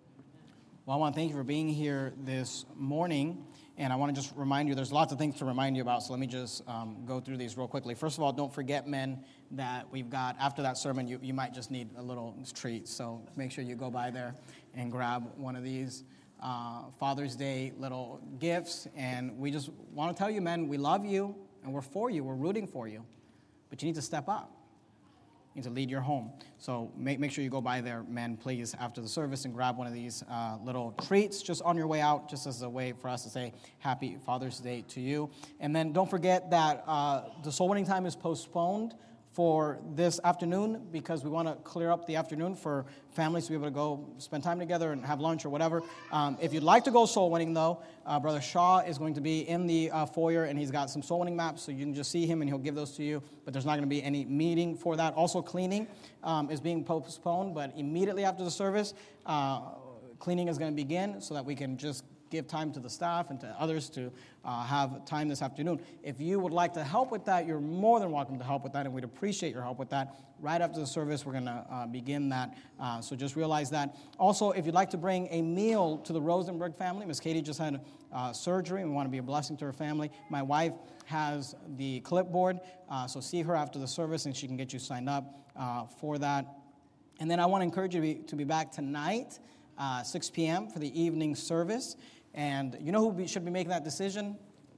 Well, I want to thank you for being here this morning. And I want to just remind you, there's lots of things to remind you about, so let me just go through these real quickly. First of all, don't forget, men, that we've got, after that sermon, you might just need a little treat. So make sure you go by there and grab one of these Father's Day little gifts. And we just want to tell you, men, we love you, and we're for you. We're rooting for you. But you need to step up. You need to lead your home. So make sure you go by there, men, please, after the service and grab one of these little treats just on your way out, just as a way for us to say Happy Father's Day to you. And then don't forget that the soul winning time is postponed for this afternoon because we want to clear up the afternoon for families to be able to go spend time together and have lunch or whatever. If you'd like to go soul winning, though, Brother Shaw is going to be in the foyer, and he's got some soul winning maps, so you can just see him, and he'll give those to you. But there's not going to be any meeting for that. Also, cleaning is being postponed, but immediately after the service, cleaning is going to begin so that we can just give time to the staff and to others to have time this afternoon. If you would like to help with that, you're more than welcome to help with that, and we'd appreciate your help with that. Right after the service, we're going to begin that, so just realize that. Also, if you'd like to bring a meal to the Rosenberg family, Miss Katie just had surgery, and we want to be a blessing to her family. My wife has the clipboard, so see her after the service, and she can get you signed up for that. And then I want to encourage you to be back tonight, 6 p.m. for the evening service. And you know who should be making that decision?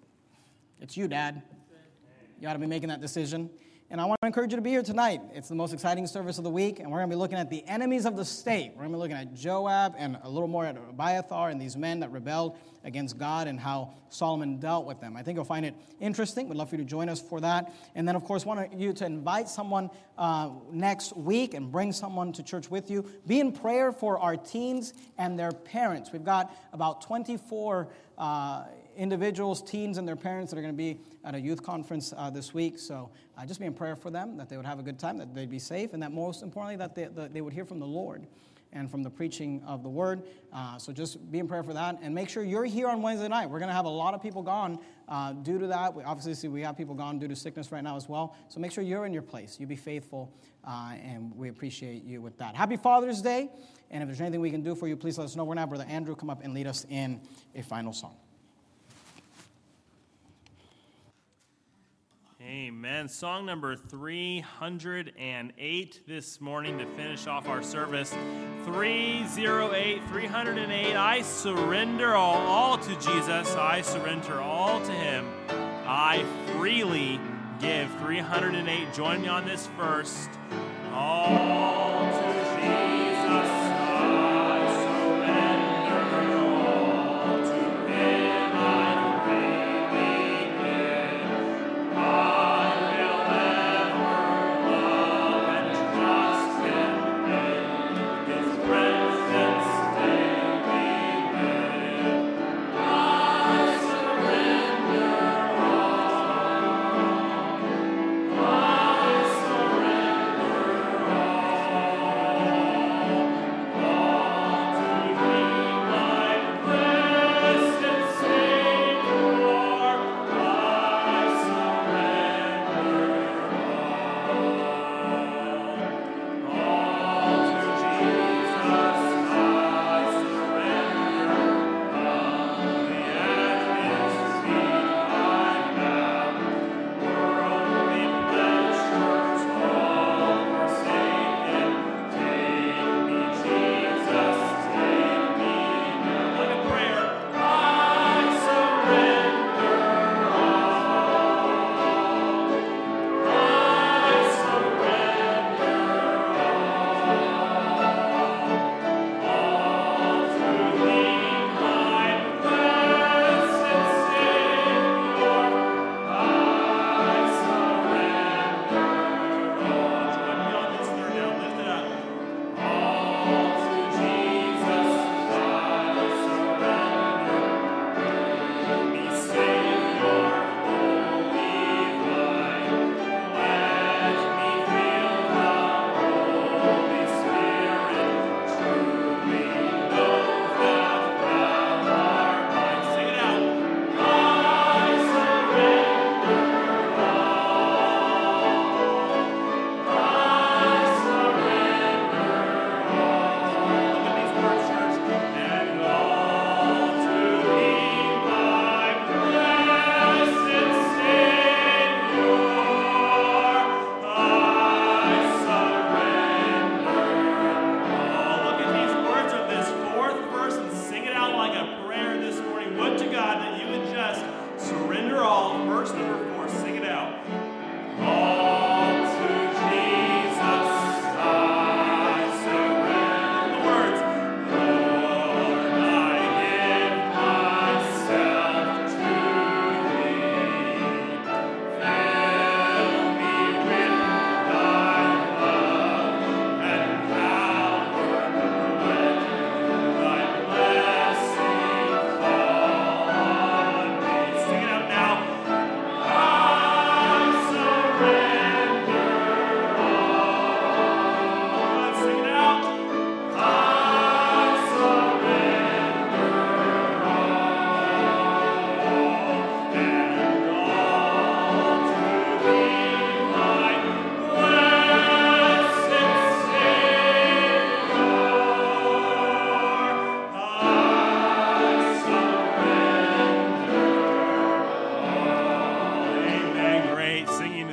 It's you, Dad. You ought to be making that decision. And I want to encourage you to be here tonight. It's the most exciting service of the week, and we're going to be looking at the enemies of the state. We're going to be looking at Joab and a little more at Abiathar and these men that rebelled against God and how Solomon dealt with them. I think you'll find it interesting. We'd love for you to join us for that. And then, of course, want you to invite someone next week and bring someone to church with you. Be in prayer for our teens and their parents. We've got about 24 individuals, teens, and their parents that are going to be at a youth conference this week. So just be in prayer for them, that they would have a good time, that they'd be safe, and that most importantly, that they would hear from the Lord and from the preaching of the Word. So just be in prayer for that. And make sure you're here on Wednesday night. We're going to have a lot of people gone due to that. We have people gone due to sickness right now as well. So make sure you're in your place. You be faithful, and we appreciate you with that. Happy Father's Day. And if there's anything we can do for you, please let us know. We're going to have Brother Andrew come up and lead us in a final song. Amen. Song number 308 this morning to finish off our service. 308. I surrender all to Jesus. I surrender all to Him. I freely give. 308. Join me on this first. All to Jesus. I surrender all to Him. I freely give. I will ever love and trust Him. In His presence daily live. I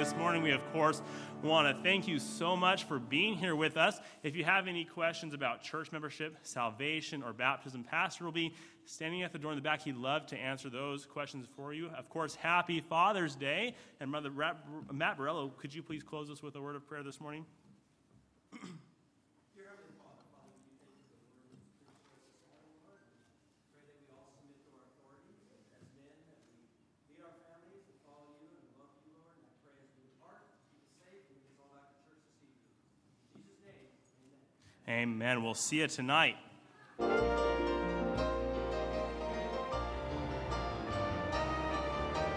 this morning. We, of course, want to thank you so much for being here with us. If you have any questions about church membership, salvation, or baptism, Pastor will be standing at the door in the back. He'd love to answer those questions for you. Of course, happy Father's Day. And Brother Matt Borello, could you please close us with a word of prayer this morning? Amen. We'll see you tonight.